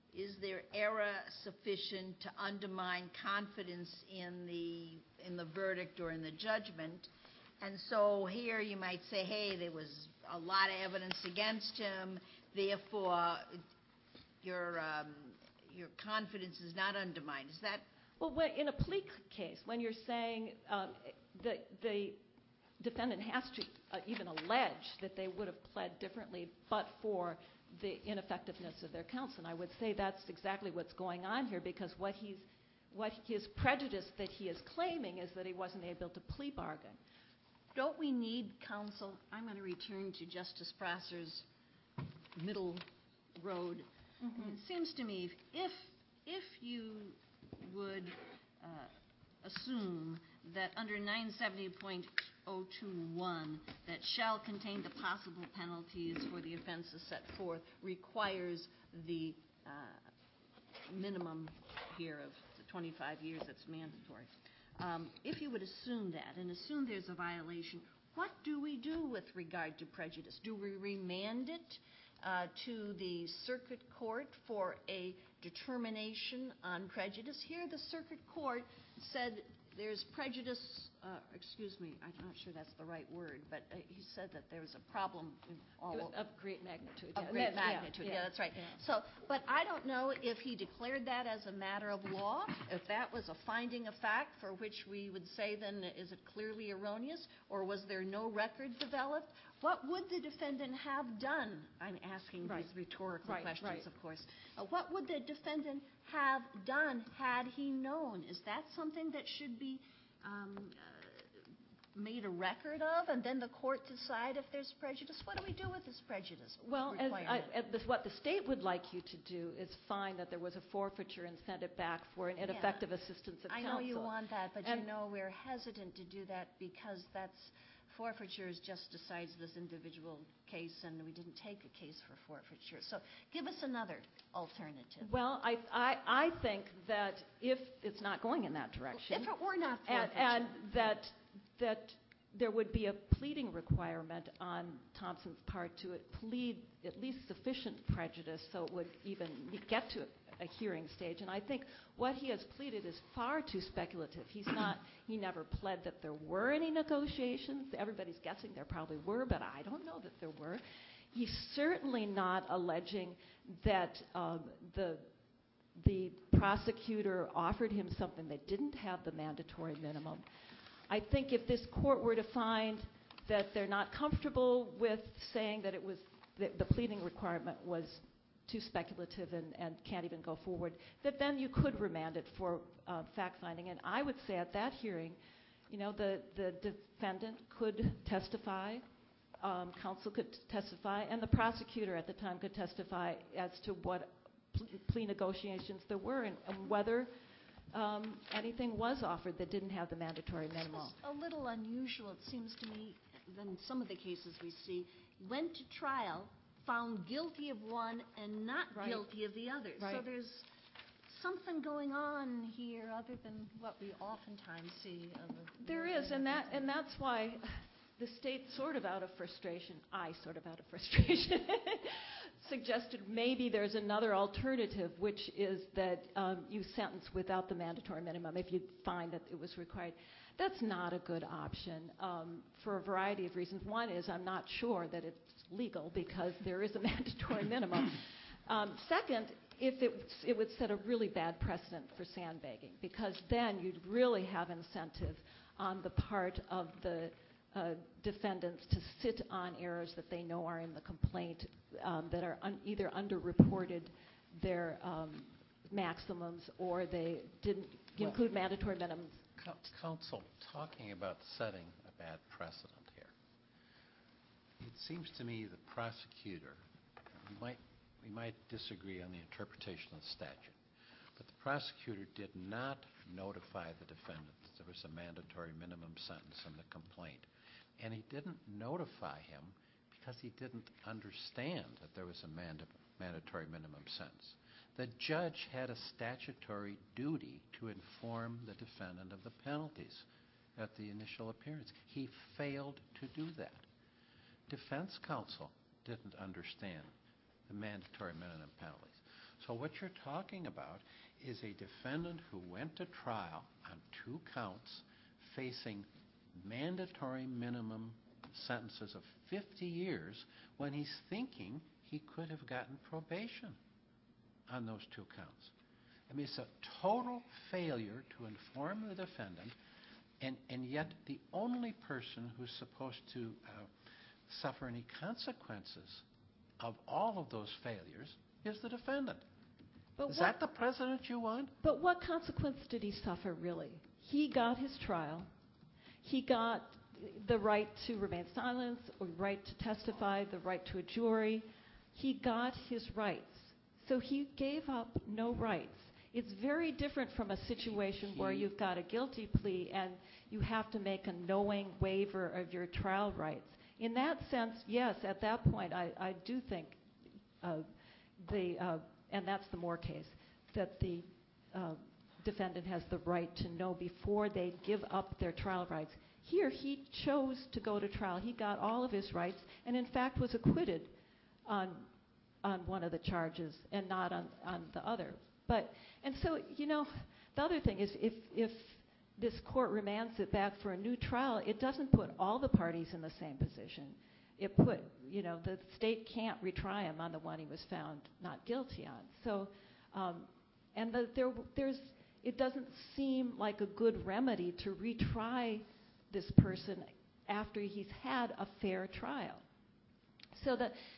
S1: is there error sufficient to undermine confidence in the verdict or in the judgment? And so here you might say, hey, there was a lot of evidence against him, therefore your confidence is not undermined. Is that?
S9: Well, in a plea case, when you're saying the defendant has to even allege that they would have pled differently but for the ineffectiveness of their counsel, and I would say that's exactly what's going on here, because what his prejudice that he is claiming is that he wasn't able to plea bargain.
S8: Don't we need counsel? I'm going to return to Justice Prosser's middle road. It seems to me if you would assume that under 970.021 that shall contain the possible penalties for the offenses set forth requires the minimum here of the 25 years that's mandatory. If you would assume that and assume there's a violation, what do we do with regard to prejudice? Do we remand it to the circuit court for a determination on prejudice? Here the circuit court said there's prejudice, I'm not sure that's the right word, but he said that there was a problem in all
S9: of great magnitude.
S8: Of great magnitude, yeah, that's right.
S9: Yeah.
S8: So, but I don't know if he declared that as a matter of law, if that was a finding of fact for which we would say then is it clearly erroneous, or was there no record developed? What would the defendant have done? I'm asking these rhetorical questions, of course. What would the defendant have done had he known? Is that something that should be made a record of, and then the court decide if there's prejudice? What do we do with this prejudice?
S9: Well, what the state would like you to do is find that there was a forfeiture and send it back for an ineffective assistance of counsel.
S8: I know you want that, but you know we're hesitant to do that because forfeiture just decides this individual case, and we didn't take a case for forfeiture. So give us another alternative.
S9: Well, I think that if it's not going in that direction,
S8: if it were not forfeiture,
S9: and that there would be a pleading requirement on Thompson's part to plead at least sufficient prejudice so it would even get to a hearing stage. And I think what he has pleaded is far too speculative. He never pled that there were any negotiations. Everybody's guessing there probably were, but I don't know that there were. He's certainly not alleging that the prosecutor offered him something that didn't have the mandatory minimum. I think if this court were to find that they're not comfortable with saying that the pleading requirement was too speculative and can't even go forward, that then you could remand it for fact-finding. And I would say at that hearing, the defendant could testify, counsel could testify, and the prosecutor at the time could testify as to what plea negotiations there were and whether anything was offered that didn't have the mandatory minimum.
S8: It's a little unusual, it seems to me, than some of the cases we see. Went to trial, found guilty of one and not guilty of the other.
S9: Right.
S8: So there's something going on here other than what we oftentimes see.
S9: There is, and that's why the state sort of out of frustration, suggested maybe there's another alternative, which is that you sentence without the mandatory minimum if you find that it was required. That's not a good option for a variety of reasons. One is I'm not sure that it's legal because there is a mandatory minimum. Second, it would set a really bad precedent for sandbagging, because then you'd really have incentive on the part of the defendants to sit on errors that they know are in the complaint that are either underreported their maximums or they didn't include mandatory minimums.
S3: Counsel, talking about setting a bad precedent here, it seems to me the prosecutor, we might disagree on the interpretation of the statute, but the prosecutor did not notify the defendant that there was a mandatory minimum sentence in the complaint. And he didn't notify him because he didn't understand that there was a mandatory minimum sentence. The judge had a statutory duty to inform the defendant of the penalties at the initial appearance. He failed to do that. Defense counsel didn't understand the mandatory minimum penalties. So So what you're talking about is a defendant who went to trial on 2 counts facing mandatory minimum sentences of 50 years when he's thinking he could have gotten probation on those 2 counts. I mean, it's a total failure to inform the defendant, and yet the only person who's supposed to suffer any consequences of all of those failures is the defendant. Is that the president you want?
S9: But what consequence did he suffer, really? He got his trial. He got the right to remain silent, or right to testify, the right to a jury. He got his rights. So he gave up no rights. It's very different from a situation where you've got a guilty plea and you have to make a knowing waiver of your trial rights. In that sense, yes, at that point, I do think and that's the Moore case, that the defendant has the right to know before they give up their trial rights. Here, he chose to go to trial. He got all of his rights and, in fact, was acquitted on one of the charges and not on the other. And so, the other thing is if this court remands it back for a new trial, it doesn't put all the parties in the same position. It put, the state can't retry him on the one he was found not guilty on. So, it doesn't seem like a good remedy to retry this person after he's had a fair trial. So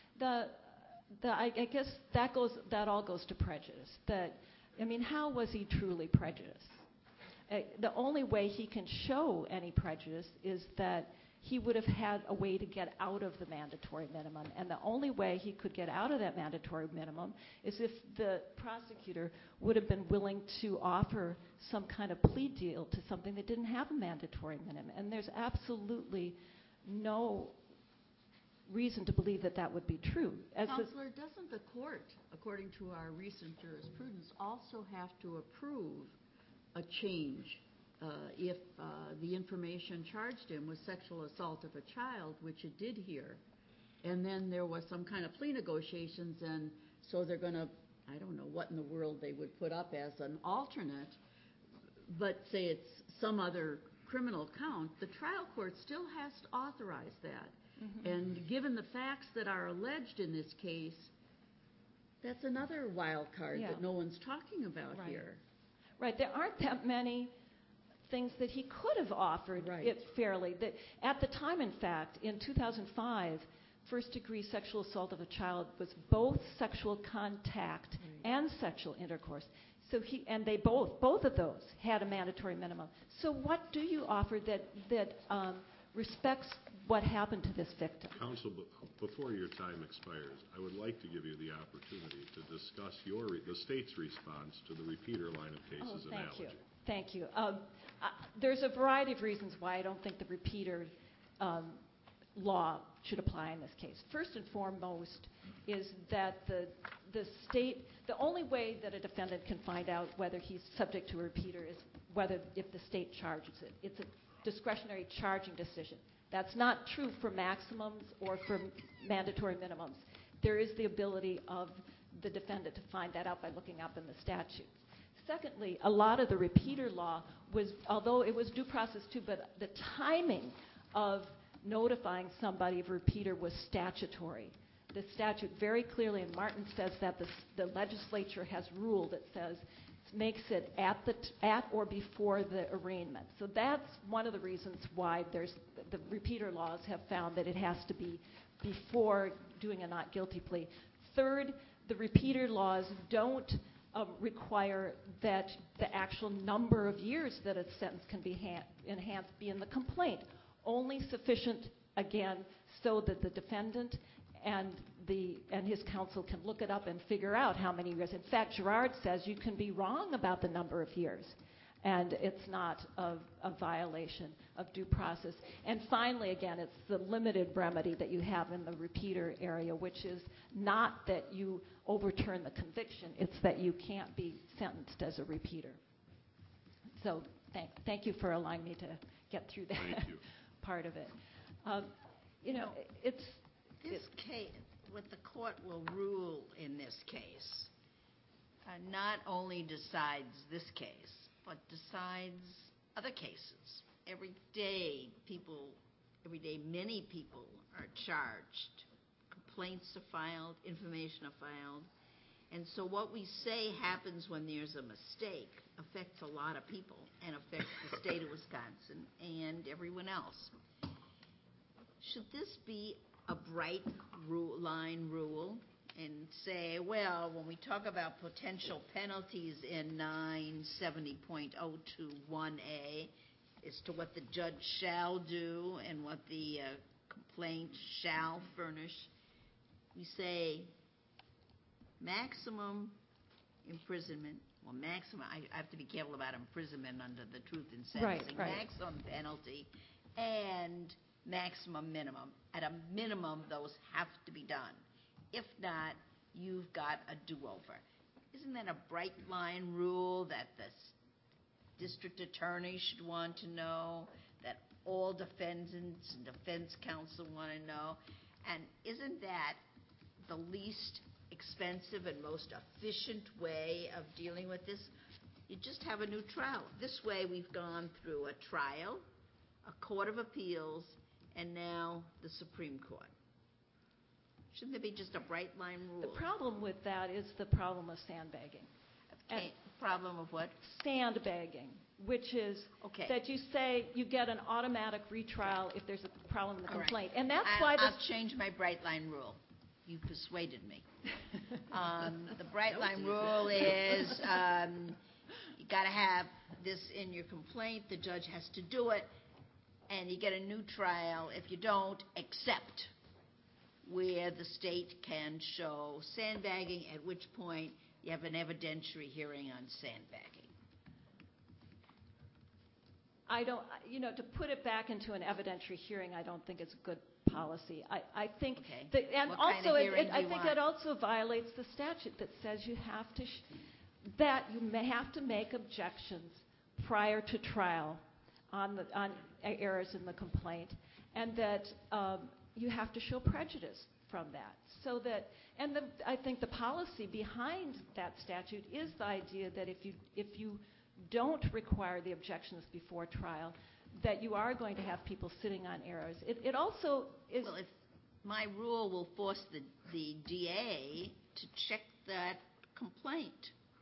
S9: I guess that all goes to prejudice. How was he truly prejudiced? The only way he can show any prejudice is that he would have had a way to get out of the mandatory minimum. And the only way he could get out of that mandatory minimum is if the prosecutor would have been willing to offer some kind of plea deal to something that didn't have a mandatory minimum. And there's absolutely no reason to believe that that would be true.
S7: Counselor, doesn't the court, according to our recent jurisprudence, also have to approve a change if the information charged him was sexual assault of a child, which it did here, and then there was some kind of plea negotiations, and so they're going to, I don't know what in the world they would put up as an alternate, but say it's some other criminal count, the trial court still has to authorize that. Mm-hmm. And given the facts that are alleged in this case, that's another wild card that no one's talking about here.
S9: Right. There aren't that many things that he could have offered it fairly. At the time, in fact, in 2005, first-degree sexual assault of a child was both sexual contact and sexual intercourse. So they both of those had a mandatory minimum. So what do you offer that respects what happened to this victim?
S4: Counsel, before your time expires, I would like to give you the opportunity to discuss the state's response to the repeater line of cases analogy.
S9: Thank you. There's a variety of reasons why I don't think the repeater law should apply in this case. First and foremost is that the state, the only way that a defendant can find out whether he's subject to a repeater is if the state charges it. It's a discretionary charging decision. That's not true for maximums or for mandatory minimums. There is the ability of the defendant to find that out by looking up in the statutes. Secondly, a lot of the repeater law was, although it was due process too, but the timing of notifying somebody of a repeater was statutory. The statute very clearly, and Martin says that the legislature has ruled, it says, makes it at or before the arraignment. So that's one of the reasons why the repeater laws have found that it has to be before doing a not guilty plea. Third, the repeater laws don't require that the actual number of years that a sentence can be enhanced be in the complaint. Only sufficient, again, so that the defendant and his counsel can look it up and figure out how many years. In fact, Girard says you can be wrong about the number of years, and it's not a violation of due process. And finally, again, it's the limited remedy that you have in the repeater area, which is not that you overturn the conviction, it's that you can't be sentenced as a repeater. So thank you for allowing me to get through that part of it.
S1: This case, what the court will rule in this case, not only decides this case, but decides other cases. Every day, many people are charged. Complaints are filed, information are filed. And so what we say happens when there's a mistake affects a lot of people and affects the state of Wisconsin and everyone else. Should this be a bright line rule and say, well, when we talk about potential penalties in 970.021A as to what the judge shall do and what the complaint shall furnish, we say maximum imprisonment, well, maximum, I have to be careful about imprisonment under the truth in sentencing.
S9: Right.
S1: Maximum penalty and maximum minimum. At a minimum, those have to be done. If not, you've got a do-over. Isn't that a bright line rule that the district attorney should want to know, that all defendants and defense counsel want to know? And isn't that the least expensive and most efficient way of dealing with this? You just have a new trial. This way we've gone through a trial, a court of appeals, and now the Supreme Court. Shouldn't there be just a bright line rule?
S9: The problem with that is the problem of sandbagging.
S1: Problem of what?
S9: Sandbagging, which is that you say you get an automatic retrial if there's a problem in the complaint.
S1: Right.
S9: And that's why
S1: I'll change my bright line rule. You persuaded me. The bright line rule is you got to have this in your complaint. The judge has to do it, and you get a new trial if you don't, except where the state can show sandbagging, at which point you have an evidentiary hearing on sandbagging.
S9: I don't, to put it back into an evidentiary hearing, I don't think it's a good policy. I think that, and
S1: what
S9: also
S1: kind of hearing do you
S9: think
S1: want?
S9: it also violates the statute that says you have to that you may have to make objections prior to trial on errors in the complaint, and that you have to show prejudice from that. So that, and I think the policy behind that statute is the idea that if you don't require the objections before trial, that you are going to have people sitting on errors. It also is...
S1: Well, if my rule will force the DA to check that complaint.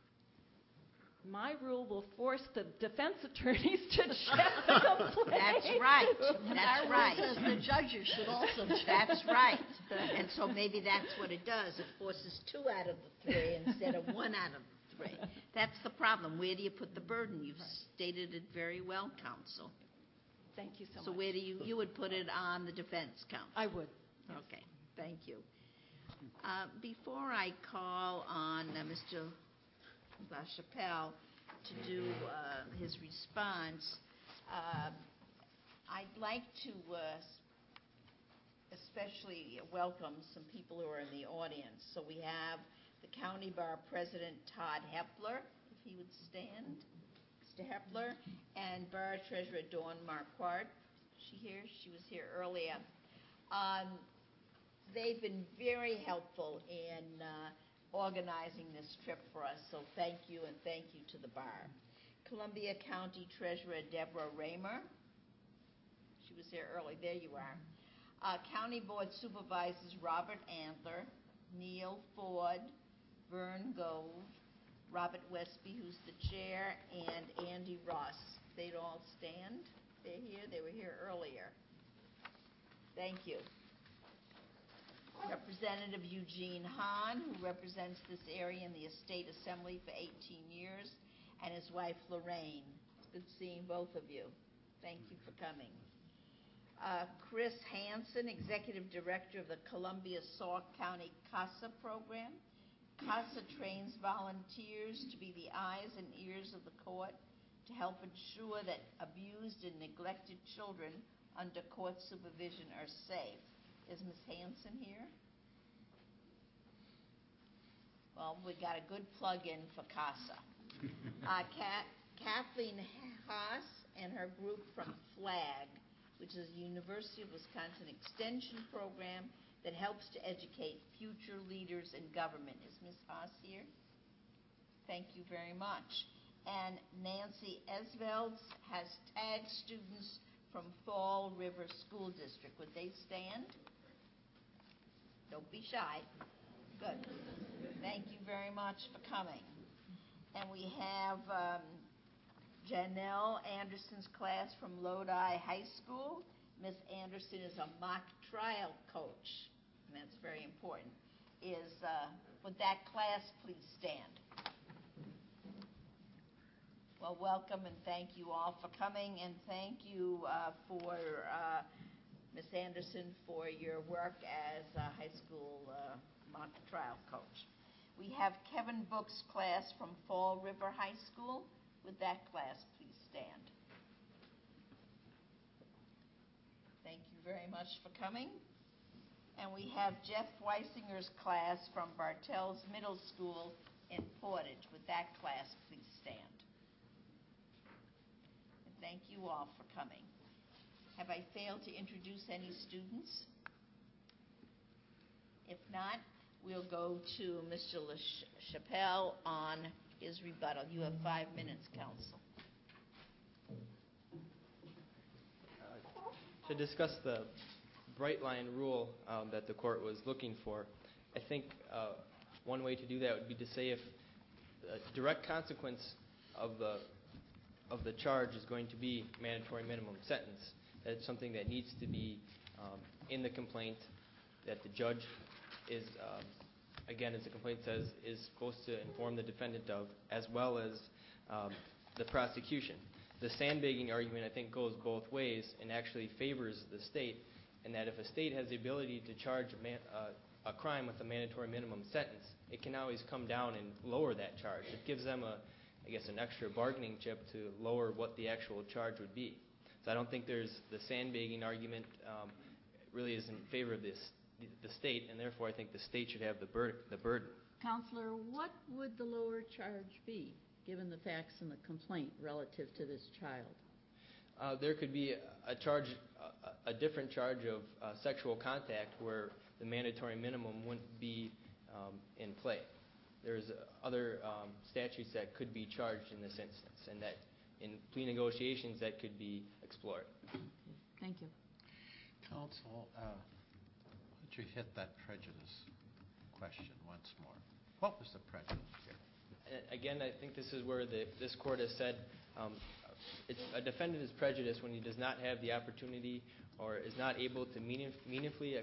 S9: My rule will force the defense attorneys to check the complaint.
S1: That's right. That's right.
S8: Says the judges should also check.
S1: That's right. And so maybe that's what it does. It forces 2 out of the 3 instead of 1 out of the 3. That's the problem. Where do you put the burden? You've stated it very well, counsel.
S9: Thank you so much.
S1: So where do you would put it on the defense counsel?
S9: I would. Yes.
S1: Okay. Thank you. Before I call on Mr. LaChapelle to do his response, I'd like to especially welcome some people who are in the audience. So we have the County Bar President, Todd Hepler, if he would stand. Mr. Hepler, and Bar Treasurer Dawn Marquardt. She here? She was here earlier. They've been very helpful in organizing this trip for us, so thank you, and thank you to the bar. Columbia County Treasurer Deborah Raymer. She was here early. There you are. County Board Supervisors Robert Antler, Neil Ford, Vern Gove, Robert Westby, who's the chair, and Andy Ross. They'd all stand. They're here. They were here earlier. Thank you. Representative Eugene Hahn, who represents this area in the Estate Assembly for 18 years, and his wife Lorraine. It's good seeing both of you. Thank you for coming. Chris Hansen, Executive Director of the Columbia-Sauk County CASA program. CASA trains volunteers to be the eyes and ears of the court to help ensure that abused and neglected children under court supervision are safe. Is Ms. Hansen here? Well, we got a good plug-in for CASA. Kathleen Haas and her group from FLAG, which is the University of Wisconsin Extension program that helps to educate future leaders in government. Is Ms. Haas here? Thank you very much. And Nancy Esvelds has tagged students from Fall River School District. Would they stand? Don't be shy. Good. Thank you very much for coming. And we have Janelle Anderson's class from Lodi High School. Miss Anderson is a mock trial coach, and that's very important. Would that class please stand? Well, welcome and thank you all for coming, and thank you for Miss Anderson for your work as a high school mock trial coach. We have Kevin Book's class from Fall River High School. Would that class please stand? Thank you very much for coming. And we have Jeff Weisinger's class from Bartels Middle School in Portage. Would that class please stand? And thank you all for coming. Have I failed to introduce any students? If not, we'll go to Mr. LaChapelle on his rebuttal. You have 5 minutes, counsel.
S2: To discuss the bright line rule that the court was looking for, I think one way to do that would be to say if a direct consequence of the charge is going to be mandatory minimum sentence, that it's something that needs to be in the complaint, that the judge is, again, as the complaint says, is supposed to inform the defendant of, as well as the prosecution. The sandbagging argument, I think, goes both ways and actually favors the state, in that if a state has the ability to charge a crime with a mandatory minimum sentence, it can always come down and lower that charge. It gives them, an extra bargaining chip to lower what the actual charge would be. So I don't think there's the sandbagging argument really is in favor of the state, and therefore I think the state should have the burden.
S7: Counselor, what would the lower charge be, given the facts in the complaint relative to this child?
S2: There could be a different charge of sexual contact where the mandatory minimum wouldn't be in play. There's other statutes that could be charged in this instance, and that in plea negotiations that could be explored.
S7: Okay. Thank you.
S3: Counsel, why don't you hit that prejudice question once more? What was the prejudice here?
S2: Again, I think this is where this court has said a defendant is prejudiced when he does not have the opportunity or is not able to meaningfully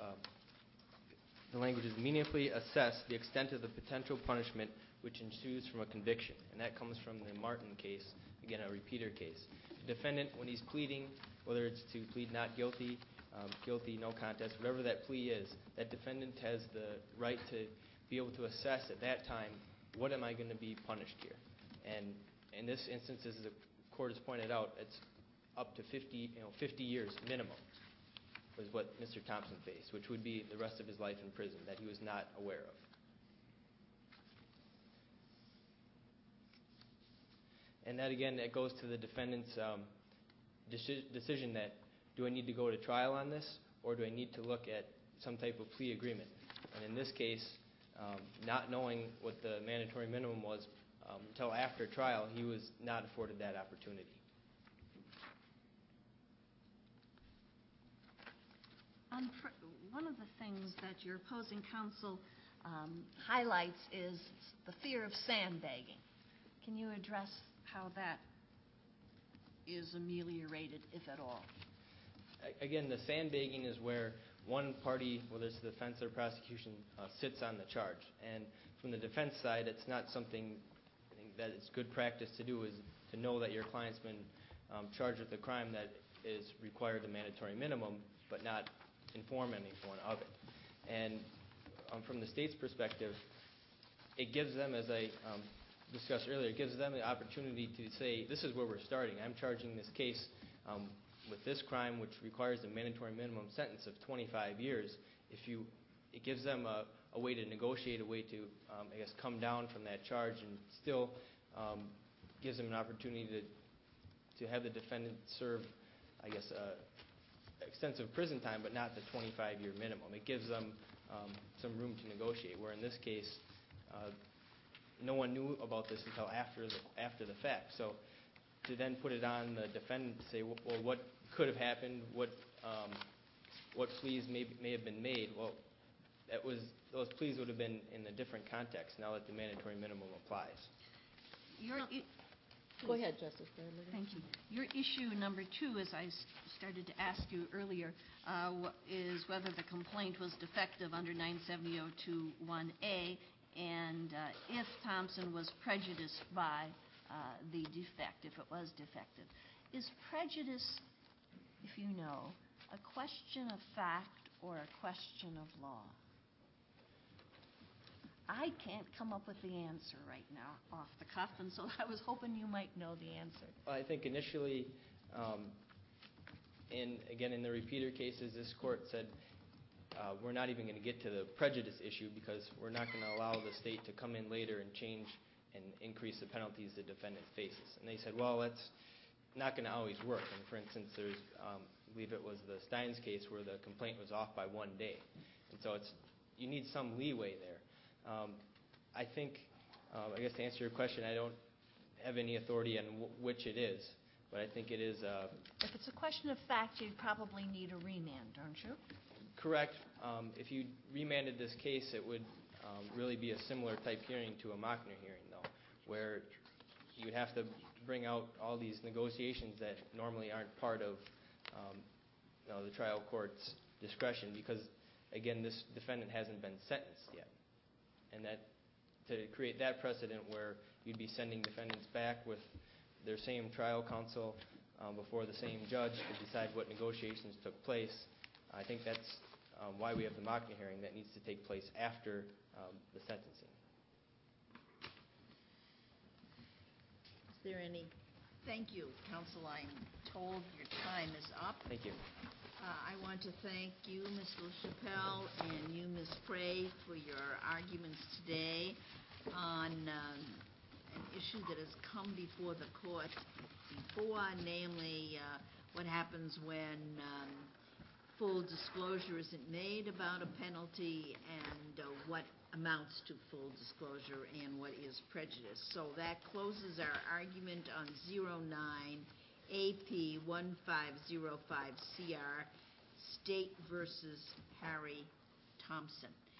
S2: assess the extent of the potential punishment which ensues from a conviction. And that comes from the Martin case, again, a repeater case. The defendant, when he's pleading, whether it's to plead not guilty, guilty, no contest, whatever that plea is, that defendant has the right to be able to assess at that time, what am I going to be punished here? And in this instance, as the court has pointed out, it's up to 50 years minimum was what Mr. Thompson faced, which would be the rest of his life in prison that he was not aware of. And that, again, that goes to the defendant's decision that, do I need to go to trial on this, or do I need to look at some type of plea agreement? And in this case, not knowing what the mandatory minimum was until after trial, he was not afforded that opportunity.
S8: One of the things that your opposing counsel highlights is the fear of sandbagging. Can you address how that is ameliorated, if at all?
S2: Again, the sandbagging is where one party, whether it's the defense or prosecution, sits on the charge. And from the defense side, it's not something that it's good practice to do, is to know that your client's been charged with a crime that is required the mandatory minimum, but not inform anyone of it. And from the state's perspective, it gives them, as I discussed earlier, it gives them the opportunity to say, this is where we're starting. I'm charging this case with this crime, which requires a mandatory minimum sentence of 25 years. It gives them a way to negotiate, a way to, come down from that charge, and still gives them an opportunity to have the defendant serve, extensive prison time, but not the 25-year minimum. It gives them some room to negotiate, where in this case, no one knew about this until after the fact. So to then put it on the defendant to say, well, what could have happened, what pleas may have been made, well, those pleas would have been in a different context now that the mandatory minimum applies.
S7: Go ahead, Justice Bradley.
S8: Thank you. Your issue number 2, as I started to ask you earlier, is whether the complaint was defective under 970-02-1A, and if Thompson was prejudiced by the defect, if it was defective. Is prejudice, if you know, a question of fact or a question of law? I can't come up with the answer right now off the cuff, and so I was hoping you might know the answer.
S2: I think initially, in the repeater cases, this court said we're not even going to get to the prejudice issue because we're not going to allow the state to come in later and change and increase the penalties the defendant faces. And they said, well, that's not going to always work. And for instance, there's, I believe it was the Steins case where the complaint was off by 1 day. And so you need some leeway there. I think, I guess to answer your question, I don't have any authority on which it is, but I think it is.
S8: If it's a question of fact, you'd probably need a remand, don't you?
S2: Correct. If you remanded this case, it would really be a similar type hearing to a Mockner hearing, though, where you'd have to bring out all these negotiations that normally aren't part of the trial court's discretion because, again, this defendant hasn't been sentenced yet. And that to create that precedent where you'd be sending defendants back with their same trial counsel before the same judge to decide what negotiations took place, I think that's why we have the Mockner hearing that needs to take place after the sentencing.
S1: Is there any? Thank you, counsel. I'm told your time is up.
S2: Thank you.
S1: I want to thank you, Ms. LaChapelle, and you, Ms. Prey, for your arguments today on an issue that has come before the court before, namely what happens when full disclosure isn't made about a penalty and what amounts to full disclosure and what is prejudice. So that closes our argument on 09 AP 1505 CR, State versus Harry Thompson.